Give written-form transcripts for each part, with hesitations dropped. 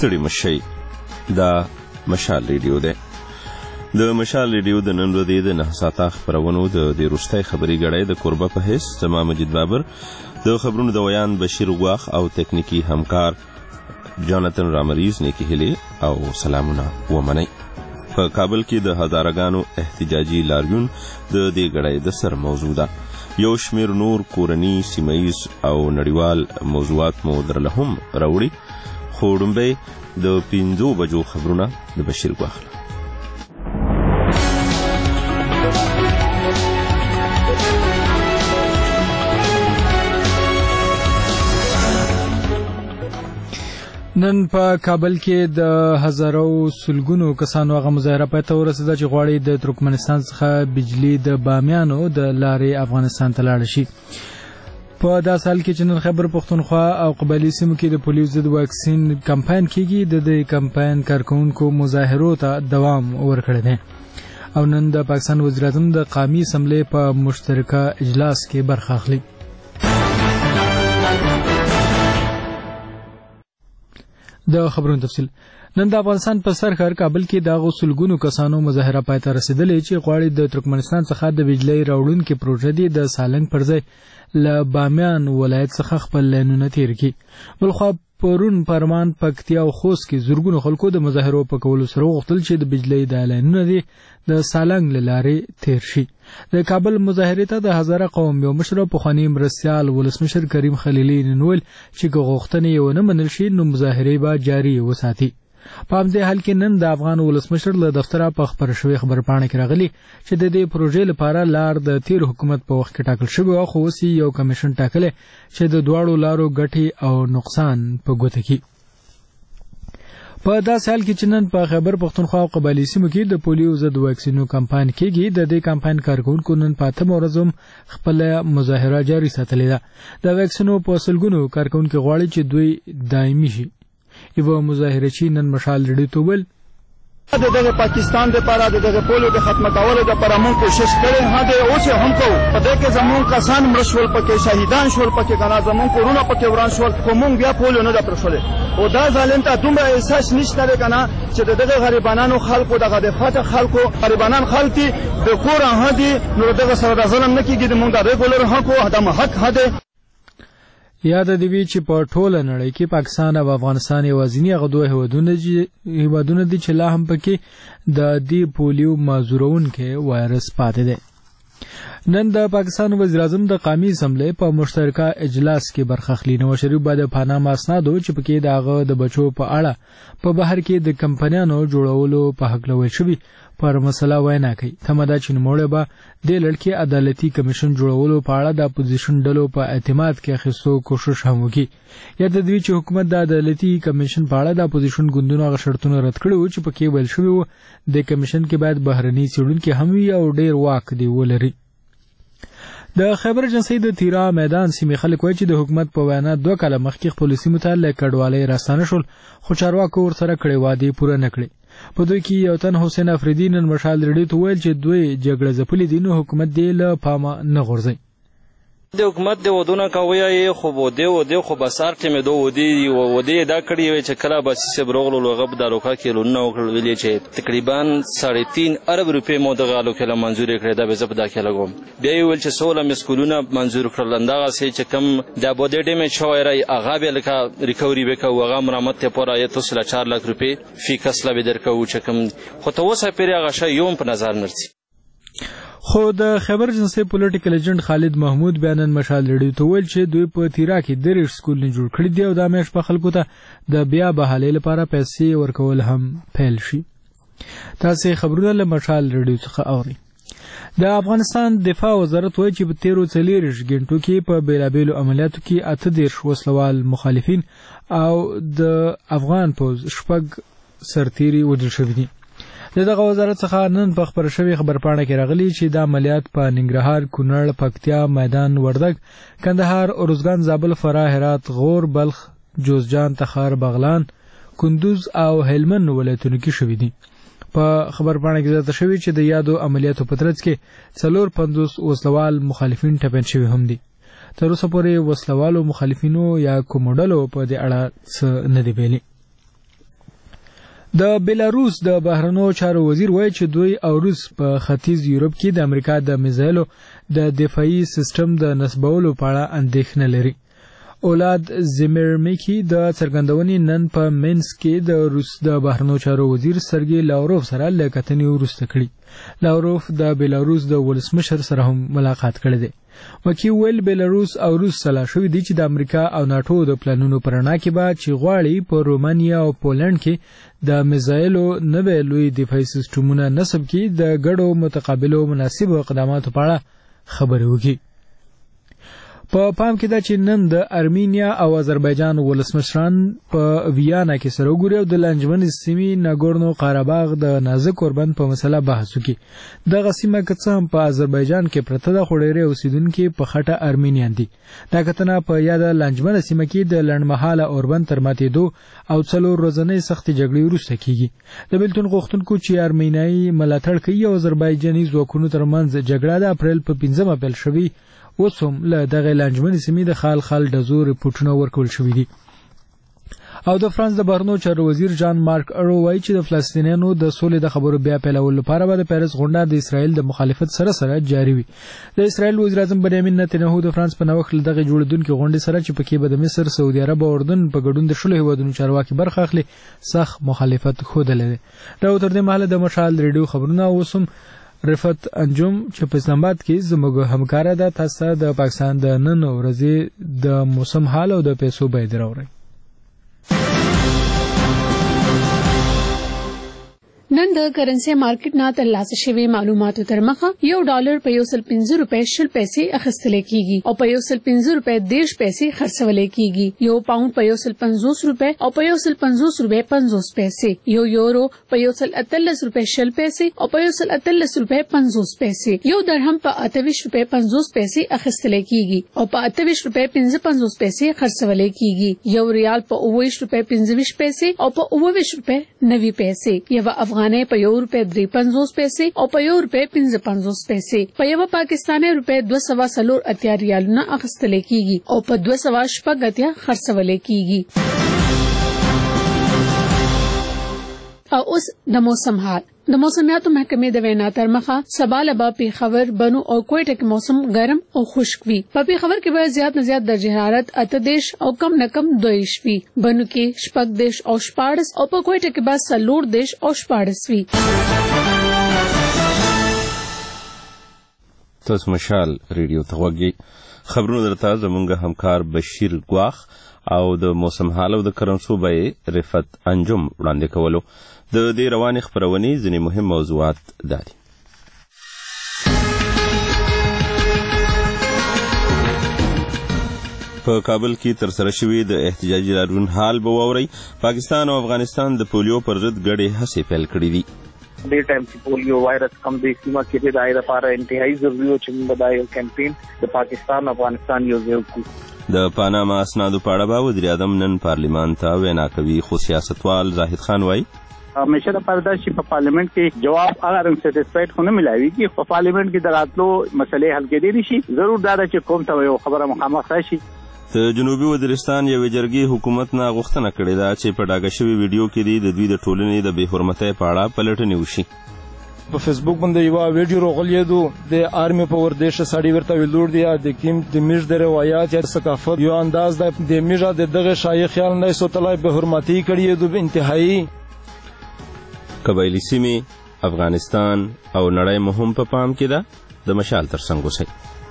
ستړي مشئ. دا مشال ریډیو دی. د مشال ریډیو د نن ورځې د 9 ساعته خپرونو د وروستۍ خبري غړی د کوربه په حیث زما مجید بابر، د خبرونو د ویان بشیر غواخ او تکنیکی همکار جانتن رامریز نیکی هلي او سلامونه ومنئ. په کابل کې د هزارګانو احتجاجي لاریون د دې غړی د سر موضوع ده. یو شمیر نور کورنی، سیمایز او نړیوال موضوعات مو درله هم راوړي، خو ډومبی د 5 بجو خبرونه د بشیر غواخ. نن په کابل کې د هزارو سلګونو کسانو هغه مظاهره پای ته ورسېده چې غواړي د ترکمنستان څخه بجلی د بامیانو د لارې افغانستان ته لاړ شي. په دا سال کې چې نن خیبر پښتونخوا او قبایلي سیمو کې د پولیو ضد واکسین کمپاین کیږي، د دې کمپاین کارکونکو مظاهرو ته دوام ورکړی دی او نن د پاکستان وزیر اعظم د قومي اسمبلې په مشترکه اجلاس کې برخه اخلي. د خبرونو تفصیل. نن د افغانستان په سر ښار کابل کې د غسلګونو کسانو مظاهره پای ته رسیدلې چې غواړي د ترکمنستان څخه د بجلی راوړونکي پروژه دی د سالنګ پر ځای له بامیان ولایت څخه خپل لینونه تیر کړي. بلخوا پرون پرمان، پکتیا او خوست کې زورګونو خلکو د مظاهرو په کولو سره غوښتل چې د بجلی د لینونه دی د سالنګ له لارې تیر شي. د کابل مظاهرې ته د هزاره قوم یو مشر پخوانی مرستیال ولسمشر کریم خلیلي ننول چې غوښتنې یې ونه منل شي نو مظاهرې به جاري وساتي. په همدې حال کې نن د افغان ولسمشر له دفتره په خبر شوی خبرپاڼه کې راغلی چې د دې پروژې لپاره لار د تیر حکومت په وخت کې ټاکل شوی او خو اوس یو کمیشن ټاکلی چې د دواړو لارو ګټې او نقصان په ګوته کړي. په داسې حال کې چې نن په خیبر پښتونخوا او قبایلي سیمو کې د پولیو ضد واکسینو کمپاین کیږي، د دې کمپاین کارکونکو نن په 8 ورځ هم خپل مظاهره جاري ساتلې ده. د واکسینو په سلګونو کارکونکو غواړي چې دوی دایمي شي. یو مظاهرچی نن مشال ریډیو ته ویل دغه پاکستان د لپاره دغه پولیو د ختم کولو لپاره موږ کوشش کړې هغه اوس هم کوو. په دې کې زموږ کسان مړ شول، پکې شهیدان شول، پکې غنا زموږ کورونه پکې وران شول، خو موږ بیا پولیو نه د پرشولې او دا ظالم ته دومره احساس نشته کنه چې دغه غریبانو خلکو دغه د فاتح خلکو غریبانان خلک د کور هدي نو دغه سره د ظلم نه کیږي. موږ د ریګولر حق او د حق هده یاد دی چې په ټوله نړۍ کې پاکستان او افغانستان یوازینی هغه دوه هیوادونه دي چې لا هم پکې د دې پولیو معذورونکي وایرس پاتې دی. نن د پاکستان وزیر اعظم د قومي اسمبلې په مشترکه اجلاس کې برخه اخلي. نواز شریف به د پاناما اسنادو چې پکې د هغه د بچو په اړه په بهر کې د کمپنیانو جوړولو په حق لوي شوی پر مسله وینا کوي. تمه ده چې نوموړی به د لړکي عدالتي کمیشن جوړولو په اړه د اپوزیشن ډلو په اعتماد کې اخیستو کوشش هم وکړي. یاد دی چې حکومت د عدالتي کمیشن په اړه د اپوزیشن ګوندونو هغه شرطونه رد کړي وو چې پکې ویل شوي وو د کمیشن کې باید بهرني څېړونکي هم وي او ډیر واک دی ولري. د خیبر ایجنسۍ د تیرا میدان سیمې خلک وایي چې د حکومت په وینا 2 کاله مخکې خپل سیمو ته له کډوالۍ راستانه شول، خو چارواکو ورسره کړې وعدې پوره نه کړې. په دوی کې یو تن حسین افریدي نن مشال ریډیو ته ویل چې دوی جګړه ځپلې دي نو حکومت دې له پامه نه غورځي. د حکومت د ودونه کوي خو بده خو بسار ټیمه دوه ودی دا کړی وي چې کله بس سه بروغلو لغب د لوکا کې لونه وکړل ویلې چې تقریبا 3.5 ارب روپے مو د غالو کې منزور کړی دا به زب دا کې لګوم. بیا ویل چې 16 مسکولونه منزور کړل اندغه سي چې کم د بده ټیمه شوی راي هغه به لکه ریکوري وکاو هغه مرامت ته پورا 4 لک روپے فی کس لا به درکو چې کم خو ته وسه پیری هغه شی یوم په نظر نرسي. خو د خیبر ایجنسۍ پولیټیکل ایجنټ خالد محمود بیانن مشال ریډیو ته ویل چې دوی په تیرا کې 3 سکولونه جوړ کړي دي او دا میش په خلکو ته د بیا بحالۍ لپاره پیسې ورکول هم پیل شي. تاسو خبرونه له مشال ریډیو څخه اورئ. د افغانستان دفاع وزارت وایي چې په 13 غنټو کې په بیلابیلو عملیاتو کې 38 وسلوال مخالفین او د افغان پوز شپږ سرتیري وژل شوي دي. دغه وزارت څخه نن په خبر شوی خبرپاڼه کې راغلی چې د عملیات په ننګرهار، کونړ، پکتیا، میدان وردګ، کندهار، ارزګان، زابل، فراه، هرات، غور، بلخ، جوزجان، تخار، بغلان، کندوز او هلمند ولایتونو کې شوي دي. په خبرپاڼه کې ذکر شوی چې د یادو عملیاتو په ترڅ کې 450 وسلوال مخالفین ټپین شوي هم دي. تر اوسه پورې وسلوالو مخالفینو یا کومډلو په دې اړه څه نه دی ویلي. د بیلاروس د بهرنیو چارو وزیر وایي چې دوی او روس په ختیځ یورپ کې د امریکا د میزایلو د دفاعي سیستم د نصبولو په اړه اندېښنه لري. اولاد زمیرمیکی د څرګندونې نن په مینسک کې د روس د بهرنیو چارو وزیر سرګی لاوروف سره لیکتنې وروسته کړي. لاوروف د بیلاروس د ولسمشر سره هم ملاقات کړی دی. وکیل ویل بیلاروس او روس سلا شوې دي چې د امریکا او ناتو د پلانونو پرنا کې به چې غواړي په رومانیا او پولند کې د میزایلو نوې لوی دفاعي سیستمونه نصب کړي د ګډو متقابلو مناسبو اقداماتو په اړه خبرې وکړي. په پام کې دا چې نن د ارمینیا او آذربایجان ولسمشران په ویانا کې سره وګوري او د لانجمن سیمې ناګورنو قرهباغ د نازک اوربند په مسله بحث وکړي. دغه سیمه که څه هم په آذربایجان کې پرته ده خو ډېری اوسیدونکي په خټه ارمینیان دي. دا کتنه په یاده لانجمن سیمه کې د لنډمهاله اوربند تر ماتېدو او 4 ورځنۍ سختې جګړې وروسته کیږي. د بیلتون غوښتونکو چې ارمینیایي ملاتړ کوي او آذربایجاني ځواکونو ترمنځ جګړه د اپریل په 15 پیل شوې اوس هم له دغه لانجمن سیمې د خال ډزو رپورټونه ورکول شوي دي. او د فرانس د بهرنیو چارو وزیر جان مارک ارو وایي چې د فلسطینیانو د سولې د خبرو بیا پیلولو لپاره به د پیرس غونډه د اسرائیل د مخالفت سره جاري وي. د اسرائیل وزیر اعظم بنیامین نتنیاهو د فرانس په نوښت دغه جوړیدونکو غونډې سره چې پکې به د مصر، سعودي عرب او اردن په ګډون د شلو هیوادونو چارواکي برخه اخلي سخت مخالفت خوده لري. دا تر دې مهاله د مشال ریډیو خبرونه اوسم رفت انجم چې په اسلام آباد کې زموږ همکاره ده. تاسو د پاکستان د نن ورځې د موسم حال او د پیسو بیه درورئ. نن د کرنسي مارکیټ نه ترلاسه شوی معلوماتو تر مخه $1 په 1.50 روپے شل پیسې اخیستل کیږي او په 1.50 روپے 10 پیسې خرڅول کیږي. یو پاوند په 1.50 روپے او په 1.50 روپے 50 پیسې. یو یورو په 1.38 روپے شل پیسې او په 1.38 روپے 50 پیسې. یو درهم په 28 روپے 50 پیسې اخیستل کیږي او په 28 روپے 55 پیسې خرڅول کیږي. یو ریال په 29 روپے 25 پیسې او په 29 روپے 90 پیسې. یو افغانۍ په $1.53 پیسې او په $1.55 پیسې. په یو پاکستاني روپے 240 ریالونه اخیستل کیږي او په 280 خرڅول کیږي. او اوس د موسم حال. د موسمیاتو محکمې د وینا تر مخه سبا لبا پیښور، بنو او کوټه کې موسم ګرم او خشک وي. په پیښور کې به زیات نه زیات درجه حرارت 28 او کم نه کم 22 وي. بنو کې 14 او 14 او په کوټه کې به 14 او 14 وي. تاسو مشال ریډیو ته وګورئ. خبرونه درته زموږ همکار بشیر ګواخ او د موسم حال او د کرنسو بیه رفت انجم وړاندې کولو. د دې روانې خبرونې ځینې مهم موضوعات دي. په کابل کې ترسره شوي د احتجاجي لاریون حال به واورئ. پاکستان او افغانستان د پولیو پر ضد ګډې هڅې پیل کړې دي. دې ټایم چې پولیو وایرس کم دی سیمه کې د دایره لپاره انتهایی ضروري و چې موږ د یو کمپین د پاکستان او افغانستان یو ځای وکړو. د پاناما اسنادو په اړه به وزیر اعظم نن پارلیمان ته وینا کوي، خو سیاستوال زاهد خان وایي همیشه د پرده چې په پارلیمنت کې جواب هغه رنګ سټیسفاید خو نه ملایوي چې په پارلیمنت کې د راتلو مسلې حل کېدلی شي. ضرور دا ده چې کوم ته یو خبره مخامخ راشي. د جنوبي وزیرستان یوې جرګې حکومت نه غوښتنه کړې ده چې په ډاګه شوي ویډیو کې د دوی د ټولنې د بې حرمتۍ په اړه پلټنې وشي. په فیسبوک باندې یو ویډیو راغلیدو د آرمي په ورزش سړی ورته ویلور دی د کیم د میژ د روایت یا ثقافت یو انداز د میژه د دغه شایع خیال نه سوتلای به حرمتي کړی د انتهایی قبایلی سیمې، افغانستان او نړۍ مهم په پام کې ده. د مشال ترڅنګ اوسئ.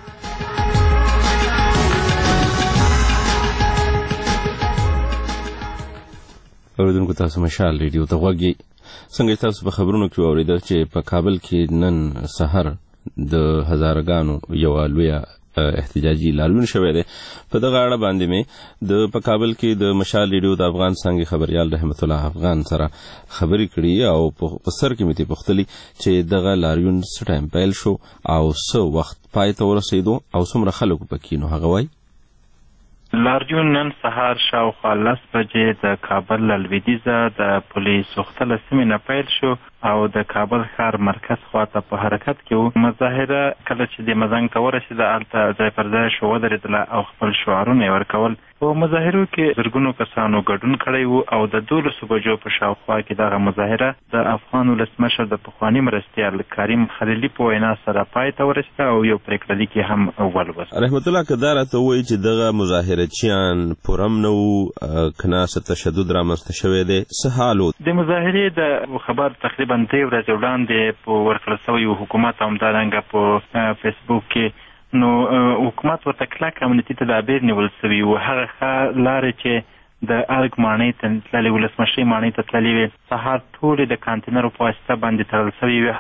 اوریدونکو تاسو مشال ریډیو ته غوږی. څنګه تاسو په خبرونو کې واوریدل چې په کابل کې نن سحر د هزارګانو یو لوی احتجاجي لاریون شوی دی. په دغه اړه باندې مې د په کابل کې د مشال ریډیو د افغان څنګه خبريال رحمت الله افغان سره خبرې کړې او په سر کې مې پوښتلې چې دغه لاریون څه ټایم پیل شو او څه وخت پای ته ورسېدو او څومره خلکو پکې نو هغه وایي لاریون نن سهار شاوخوا 10 بجې د کابل لویدیځه د پولیس وختله سیمې نه پیل شو او د کابل ښار مرکز خواته په حرکت کې وو. مظاهره کله چې د مزنګ ته ورسېده هلته ځای پر ځای شو ودرېدله او خپل شعارونه یې ورکول. په مظاهرو کې زرګونو کسانو ګډون کړی وو او د 12 بجو په شاوخوا کې دغه مظاهره د افغان ولسمشر د پخواني مرستیال کریم خلیلي په وینا سره پای ته ورسېده او یو پرېکړه لیک یې هم ولوست. رحمت الله که دا راته ووایي چې دغه مظاهرچیان پرم نه وو که نه څه تشدد رامنځته شوی دی څه حال و؟ د مظاهرې د خبر تقریبا 3 ورځې وړاندې په ورکړل شوی حکومت او همدارنګه په فیسبوک کې نو حکومت ورته کلک امنیتي تدابیر نیول شوي وو. هغه ښه لارې چې د ارګ ماڼۍ ته تللې ولسمشرۍ ماڼۍ ته تللې وې سهار ټولې د کانتینرو په واسطه باندې تړل شوې وې.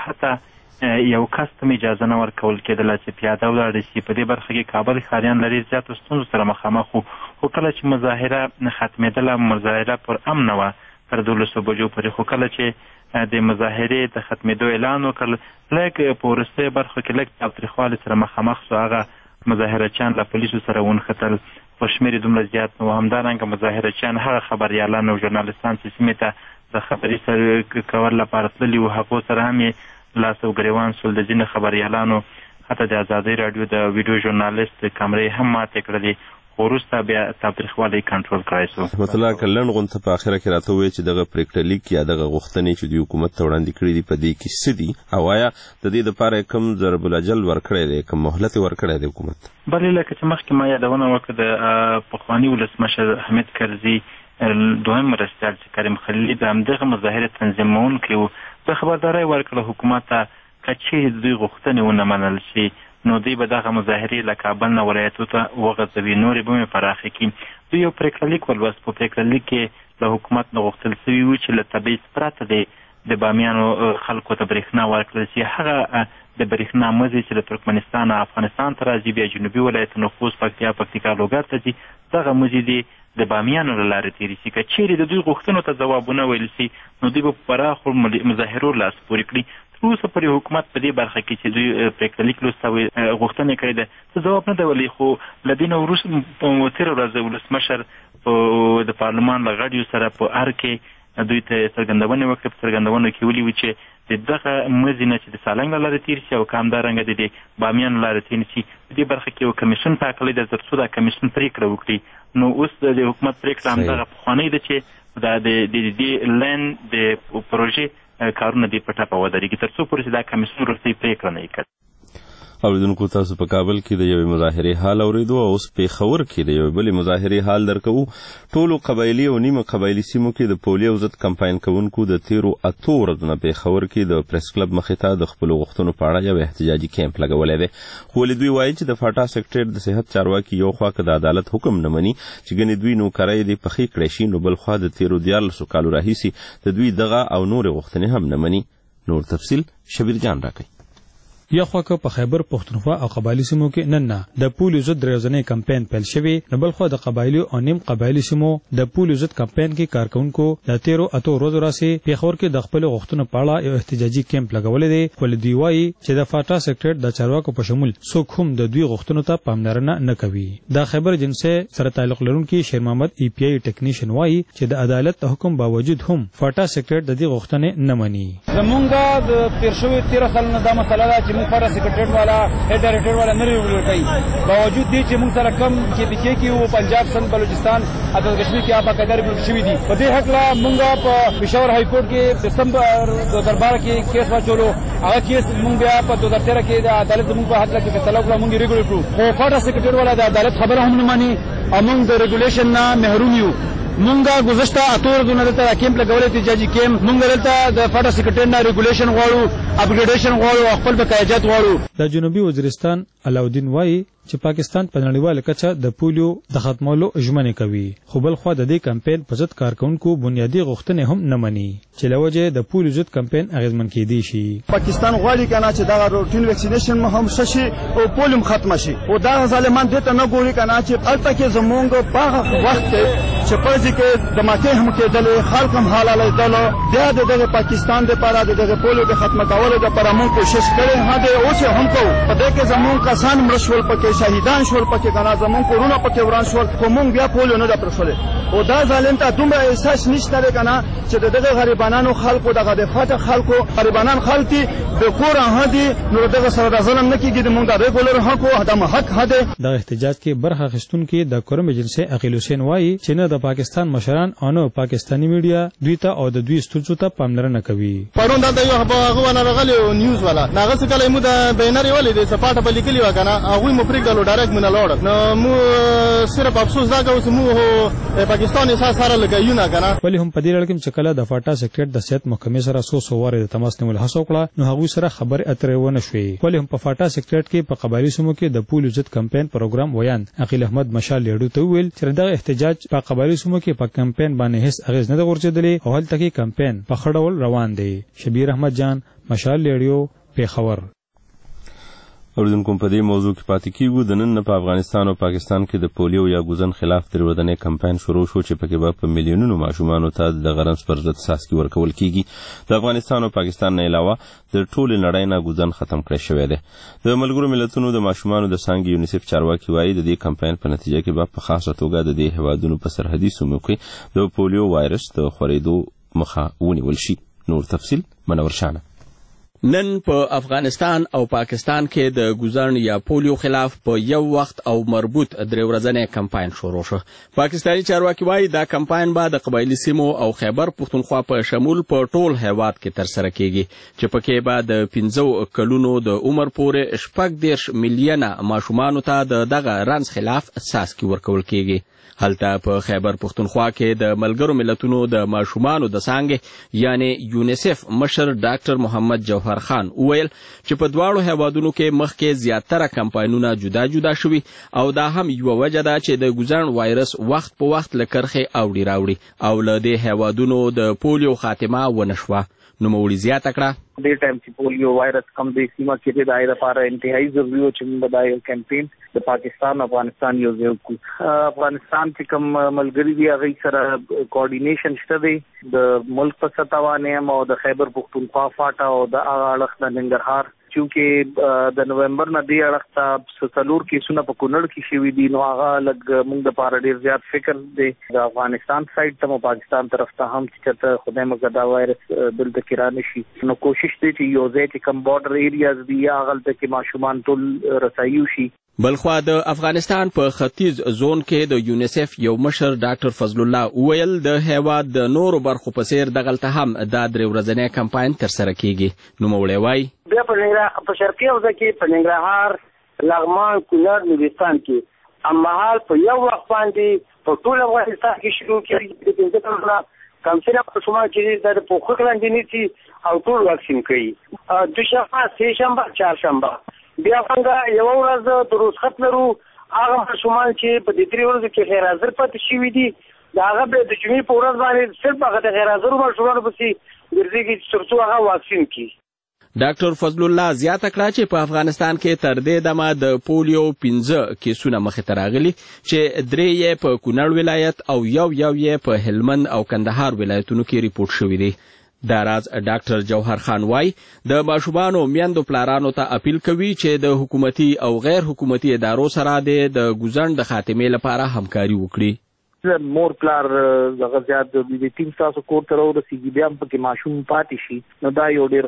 حتی یو کس ته اجازه نه ورکول کېدله چې پیاده ولاړ شي. په دې برخه کې کابل ښاریان له ډېر زیاتو ستونزو سره مخامخ وو. خو کله چې مظاهره ختمېدله مظاهره پر امن وه تر 12 بجو پورې. خو کله چې د مظاهرې د ختمېدو اعلان وکړ لږ په وروستۍ برخه کې لږ تاوتریخوالي سره مخامخ سو. هغه مظاهرچیان له پولیسو سره ونښتل. په شمېر یې دومره زیات نه و. همدارنګه مظاهرچیان هغه خبریالان او ژورنالستان چې سیمې ته د خبري سر کول لپاره تللي وو هغو سره هم یې لاس او ګریوان سول. د ځینو خبریالانو حتی د ازادۍ راډیو د ویډیو ژورنالست کمرې هم ماتې کړلې. خو وروسته بیا تاوتریخوالی کنټرول کړی سو. رحمت الله که لنډ غونډه په اخره کې راته ووایي چې دغه پرېکړه لیک یا دغه غوښتنې چې د حکومت ته وړاندې کړي دي په دې کې څه دي او آیا د دې دپاره کوم ضرب الاجل ورکړی دی کوم مهلت یې ورکړی دی حکومت؟ بلې لکه چې مخکې ما یادونه وکړه د پخواني ولسمشر حمید کرزي دویم مرستیال چې کریم خلیلي د همدغه مظاهرې تنظیمونکی و. د خبرداری ورکړه حکومت ته که چیرې د دوی غوښتنې ونه منل شي نو دوی به دغه مظاهرې له کابل نه ولایتو ته وغځوي نورې به مې پراخې کړي. دوی یو پرېکړه لیک ولوست. په پرېکړه لیک کې له حکومت نه غوښتل شوي وو چې له تبعیض پرته د بامیانو خلکو ته برېښنا ورکړل شي. هغه د برېښنا مزي چې له ترکمنستان افغانستان ته راځي بیا جنوبي ولایتونو خوست پکتیکا لوګر ته ځي دغه مزي د بامیانو له لارې تېرې شي. که چیرې د دوی غوښتنو ته ځوابونه ویل شي نو دوی به په پراخو مظاهرو لاس پورې کړي. تر اوسه پورې حکومت په دې برخه کې چې دوی پرېکړه لیک لوستی غوښتنه کړې ده څه ځواب نه دی ویلی. خو له دې نه وروسته په تېره ورځ ولسمشر د پارلمان له غړیو سره په ارګ کې دوی ته څرګندونې وکړې. په څرګندونو کې ولي وي چې د دغه مزي نه چې د سالنګ له لارې تېر شي او که همدارنګه د بامیان له لارې تېر شي په دې برخه کې یو کمیشن ټاکلی ده تر څو دا کمیشن پرېکړه وکړي. نو اوس د حکومت پرېکړه همدغه پخوانۍ ده چې دا د دې لین د پروژې کارونه دې په ټپه ودرېږي تر څو پورې چې دا کمیسیون وروستۍ پرېکړه نه وي کړې. اوریدونکو تاسو په کابل کې د یوې مظاهرې حال اورېدو او اوس پېښور کې د یوې بلې مظاهرې حال درکوو. ټولو قبایلي او نیمه قبایلي سیمو کې د پولیو ضد کمپاین کوونکو د تېرو 8 ورځو نه پېښور کې د پریس کلب مخې ته د خپلو غوښتنو په اړه یو احتجاجي کیمپ لګولی دی. خو ولې دوی وایي چې د فاټا سکرټریټ د صحت چارواکي یو خوا که د عدالت حکم نه مني چې ګنې دوی نوکرۍ دې پخې کړی شي نو بل خوا د تېرو 14 کالو راهیسې د دوی دغه او نورې غوښتنې هم نه مني. نور تفصیل شبیر جان راکوي. یا خو که په خیبر پښتونخوا او قبایلی سیمو کې نن نه د پولیو ضد ورځنی کمپاین پیل شوی نو بل خو د قبایلی او نیم قبایلی سیمو د پولیو ضد کمپاین کې کارکونکو د 13 ورځو راسي پیښور کې د خپل غوښتنو په اړه یو احتجاجي کیمپ لګولې دی. ول دی وایي چې د فاټا سکرټریټ د چارواکو په شمول څوک هم د دوی غوښتنو ته پاملرنه نه کوي. د خیبر جنسه سره تعلق لرونکي شیر محمد ای پی آی ټیکنیشن وایي چې د عدالت حکم باوجود هم فاټا سکرټریټ د دې غوښتنې نه مني. زمونږ د تیر شوی 13 سال نه دا مسله ده چې موږ فاټا سکرټریټ والا ډایریکټر والا نه ریګولر کوي. باوجود دې چې موږ سره کم کې د کې او پنجاب سند بلوچستان عدالت کشمیر کې آبا قدر ریګولر شوی دي. په دې حق لا موږ په پېښور های کورټ کې دسمبر 2012 کې کیس واچولو. هغه کیس موږ بیا په 2013 کې د عدالت موږ په حق کې فیصله وکړه موږ ریګولر کړو. خو فاټا سکرټریټ والا د عدالت خبره هم نه مانی او موږ د ریګولیشن نه محروم یو. مونږه گذشته 8 ورځې نه دلته کیمپ لګولې احتجاجي کیمپ مونږ دلته د فاټا سکرټریټ نه ریګولیشن غواړو اپګریډیشن غواړو او خپل بقایجات غواړو. د جنوبي وزیرستان علاؤالدین وایي چې پاکستان په نړیواله کچه د پولیو د ختمولو ژمنې کوي خو بل خو د دې کمپاین په ضد کارکونکو بنیادی غوښتنې هم نه مني چې لوجه د پولیو ضد کمپاین اغیزمن کېدی شي. پاکستان غواړي کنه چې دا روټین ویکسینیشن هم شي او پولیو ختم شي او دا ظالمان دې ته نه ګوري کنه چې البته کې زمونږ په وخت چې پرځي کې د ماته هم کېدل خلک هم حالاله دل بیا د پاکستان لپاره د پولیو د ختم کولو لپاره موږ کوشش کړې هغه اوس هم کوو. په دې کې زمونږ کسان مرشول پکې پکې شهیدان شول پکې کنه زمون کورونه پکې وران شول خو مونږ بیا پولیو نه پرسولې او دا ظالم ته دومره احساس نشته دی کنه چې دغه غریبانو خلکو دغه د فاتح خلکو غریبانان خلک د کور هدي نو دغه سره د ظلم نه کیږي مونږ د ریګولر حق او د حق هده د احتجاج کې برخه اخیستونکو د کورم ایجنسی عقیل حسین وایي چې نه د پاکستان مشران او نه پاکستانی میډیا دوی ته او د دوی ستونزو ته پاملرنه کوي. پرون دا یو هغه نه راغلی نیوز والا ناغه څه کله مو د بینر ولې د سپاټه په لیکلی و کنه هغه مو پرېږدلو ډایرکټ مونږ لاړ نو مو صرف افسوس دا کوو چې مو پاکستان اساس سره لګایو نه کنه ولی هم په دې اړه کې چې کله د فاټا سیکریټ د صحت محکمې سره سو واره د تماس نیول هڅه وکړه نو هغه سره خبر اترې ونه شوې ولی هم په فاټا سیکریټ کې په قبایلی سیمو کې د پولیو ضد کمپاین پروګرام ویان عقیل احمد مشال لیډو ته ویل چې دغه احتجاج په قبایلی سیمو کې په کمپاین باندې هیڅ اغیز نه غورځېدلی او هلته کې کمپاین په خړول روان دی. شبیر احمد جان مشال لیډیو پیښور. اوریدونکو په دې موضوع کې پاتې کیږو. د نن په افغانستان او پاکستان کې د پولیو یا ګوزن خلاف درې ورځنی کمپاین شروع شو چې پکې به په میلیونونو ماشومانو ته د غرنز پر ضد څاڅکي ورکول کیږي. د افغانستان او پاکستان نه علاوه د ټولې نړۍ نه ګوزن ختم کړی شوی دی. د ملګرو ملتونو د ماشومانو د څانګې یونیسف چارواکي وایي د دې کمپاین په نتیجه کې به په خاصه توګه د دې هیوادونو په سرحدي سیمو کې د پولیو وایرس د خورېدو مخه ونیول شي. نور تفصیل منور شانه. نن په افغانستان او پاکستان کې د ګوزن یا پولیو خلاف په یو وخت او مربوط درې ورځنی کمپاین شروع شو. پاکستاني چارواکي وایي دا کمپاین به د قبایلی سیمو او خیبر پښتونخوا په شمول په ټول هیواد کې ترسره کیږي چې پکې به د 15 کلونو د عمر پورې 14 میلیونه ماشومانو ته دغه رنځ خلاف څاڅکي ورکول کیږي. هلته په خیبر پښتونخوا کې د ملګرو ملتونو د ماشومانو د څانګې یعنی یونیسف مشر ډاکټر محمد جوهر خان وویل چې په دواړو هیوادونو کې مخکې زیاتره کمپاینونه جدا جدا شوي او دا هم یوه وجه ده چې د ګوزن وایرس وخت په وخت له کرښې اوړي راوړي او له دې هیوادونو د پولیو خاتمه ونه شوه. نوموړي زیاته کړه دې ټایم چې پولیو وایرس کم د سیمه کې د دایره لپاره انتهایی ضروري او چې موږ د یو کمپاین د پاکستان افغانستان یو ځای کو افغانستان چې کوم ملګری دی هغه سره کوارډینیشن شته دی د ملک په سطح او د خیبر پښتونخوا فاټا او د اړخ د ننګرهار چې د نومبر نه دی اړخ ته سلور کیسونه په کونړ کې شوي دي نو هغه لږ موږ د پاره ډیر زیات فکر دی د افغانستان سایډ ته پاکستان طرف ته هم چې خدای مګر دا وایرس دلته کې را نشي نو کوشش دی چې یو ځای چې کم بارډر ایریاز دي هغه ته کې ماشومان ټول رسایو شي. بلخوا د افغانستان په ختیځ زون کې د یونیسف یو مشر ډاکټر فضل الله ویل د هیواد د نورو برخو په څیر دغلته هم دا درې ورځنی کمپاین ترسره کیږي. نوموړی وایي بیا په شرقي حوزه کې په ننګرهار لغمان کونړ نورستان کې هممهال په یو وخت باندې په ټول افغانستان کې شروع کیږي د 15 کلونو کمپاین په شمال کې د پوښښ لاندې نیسي او ټول واکسین کوي. دوشنبه سهشنبه چهارشنبه بیا څنګه یو ورځ د رخصت لرو هغه ماشومان چې په دې درې ورځو کې غیر حاضر پاتې شوي دي دا هغه به د جمعې په ورځ باندې صرف هغه د غیر حاضرو ماشومانو پسې ګرځېږي ترڅو هغه واکسین کړي. ډاکټر فضل الله زیاته کړه چې په افغانستان کې تر دې دمه د پولیو 15 کیسونه مخې ته راغلي چې 3 یې په کونړ ولایت او یو یې په هلمند او کندهار ولایتونو کې ریپورت شوي دي. دا راز ډاکټر جوهر خان وای د ماشومانو میندو پلارانو ته اپیل کوي چې د حکومتي او غیر حکومتي ادارو سره د ګوزن د خاتمې لپاره همکاري وکړي. مور پلار دغه زیات د دې ټیم تاسو کور ته ورسیږي بیا په کې ماشوم پاتې شي نو دا یو ډیر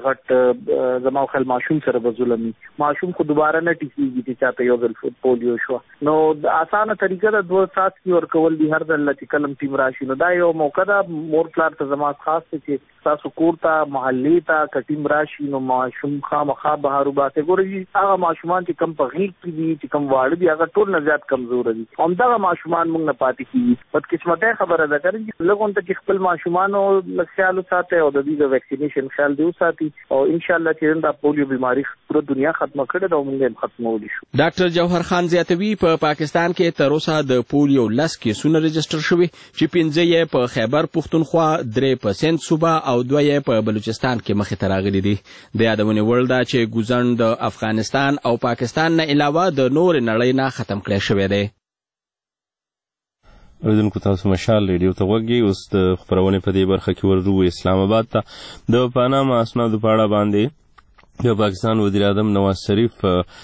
غټ زما خل ماشوم سره به ظلمي ماشوم خو دوباره نه ټیکيږي چې چاته یو ځل پولیو شو نو د اسانه طریقه د 2 ساعت کې ورکول دي هر ځل چې کلم ټیم راشي نو دا یو موقع ده مور پلار ته زما خاص چې تاسو کور ته محلي ته کټیم راشي نو ماشوم خامخا بهارو باته ګوري هغه ماشومان چې کم په غیږ کې دي چې کم واړه دي هغه ټول نه زیات کمزور دي همدغه ماشومان موږ نه پاتې کیږي بدقسمته خبره ده چې لږ اونته چې خپل ماشومان او لکسیالو ساته او د دې د ویکسینیشن خیال دی ساتي او ان شاء الله چې دا پولیو بیماری پوره دنیا ختمه کړي دا موږ هم ختمول شو. ډاکټر جوهر خان زیاتوي په پاکستان کې تر اوسه د پولیو 10 کیسونه رجسټر شوي چې 15 یې په خیبر پښتونخوا 3 په سند صوبه او 2 یې په بلوچستان کې مخې ته راغلي دي. د یادونې وړ ده چې ګوزن د افغانستان او پاکستان نه علاوه د نور نړۍ نه ختم کړی شوی دی. اوریدونکو تاسو مشال ریډیو ته وګورئ. اوس د خبرونې په دې برخه کې ورځو اسلام آباد ته د پاناما اسنادو په اړه باندې د پاکستان وزیر اعظم نواز شریف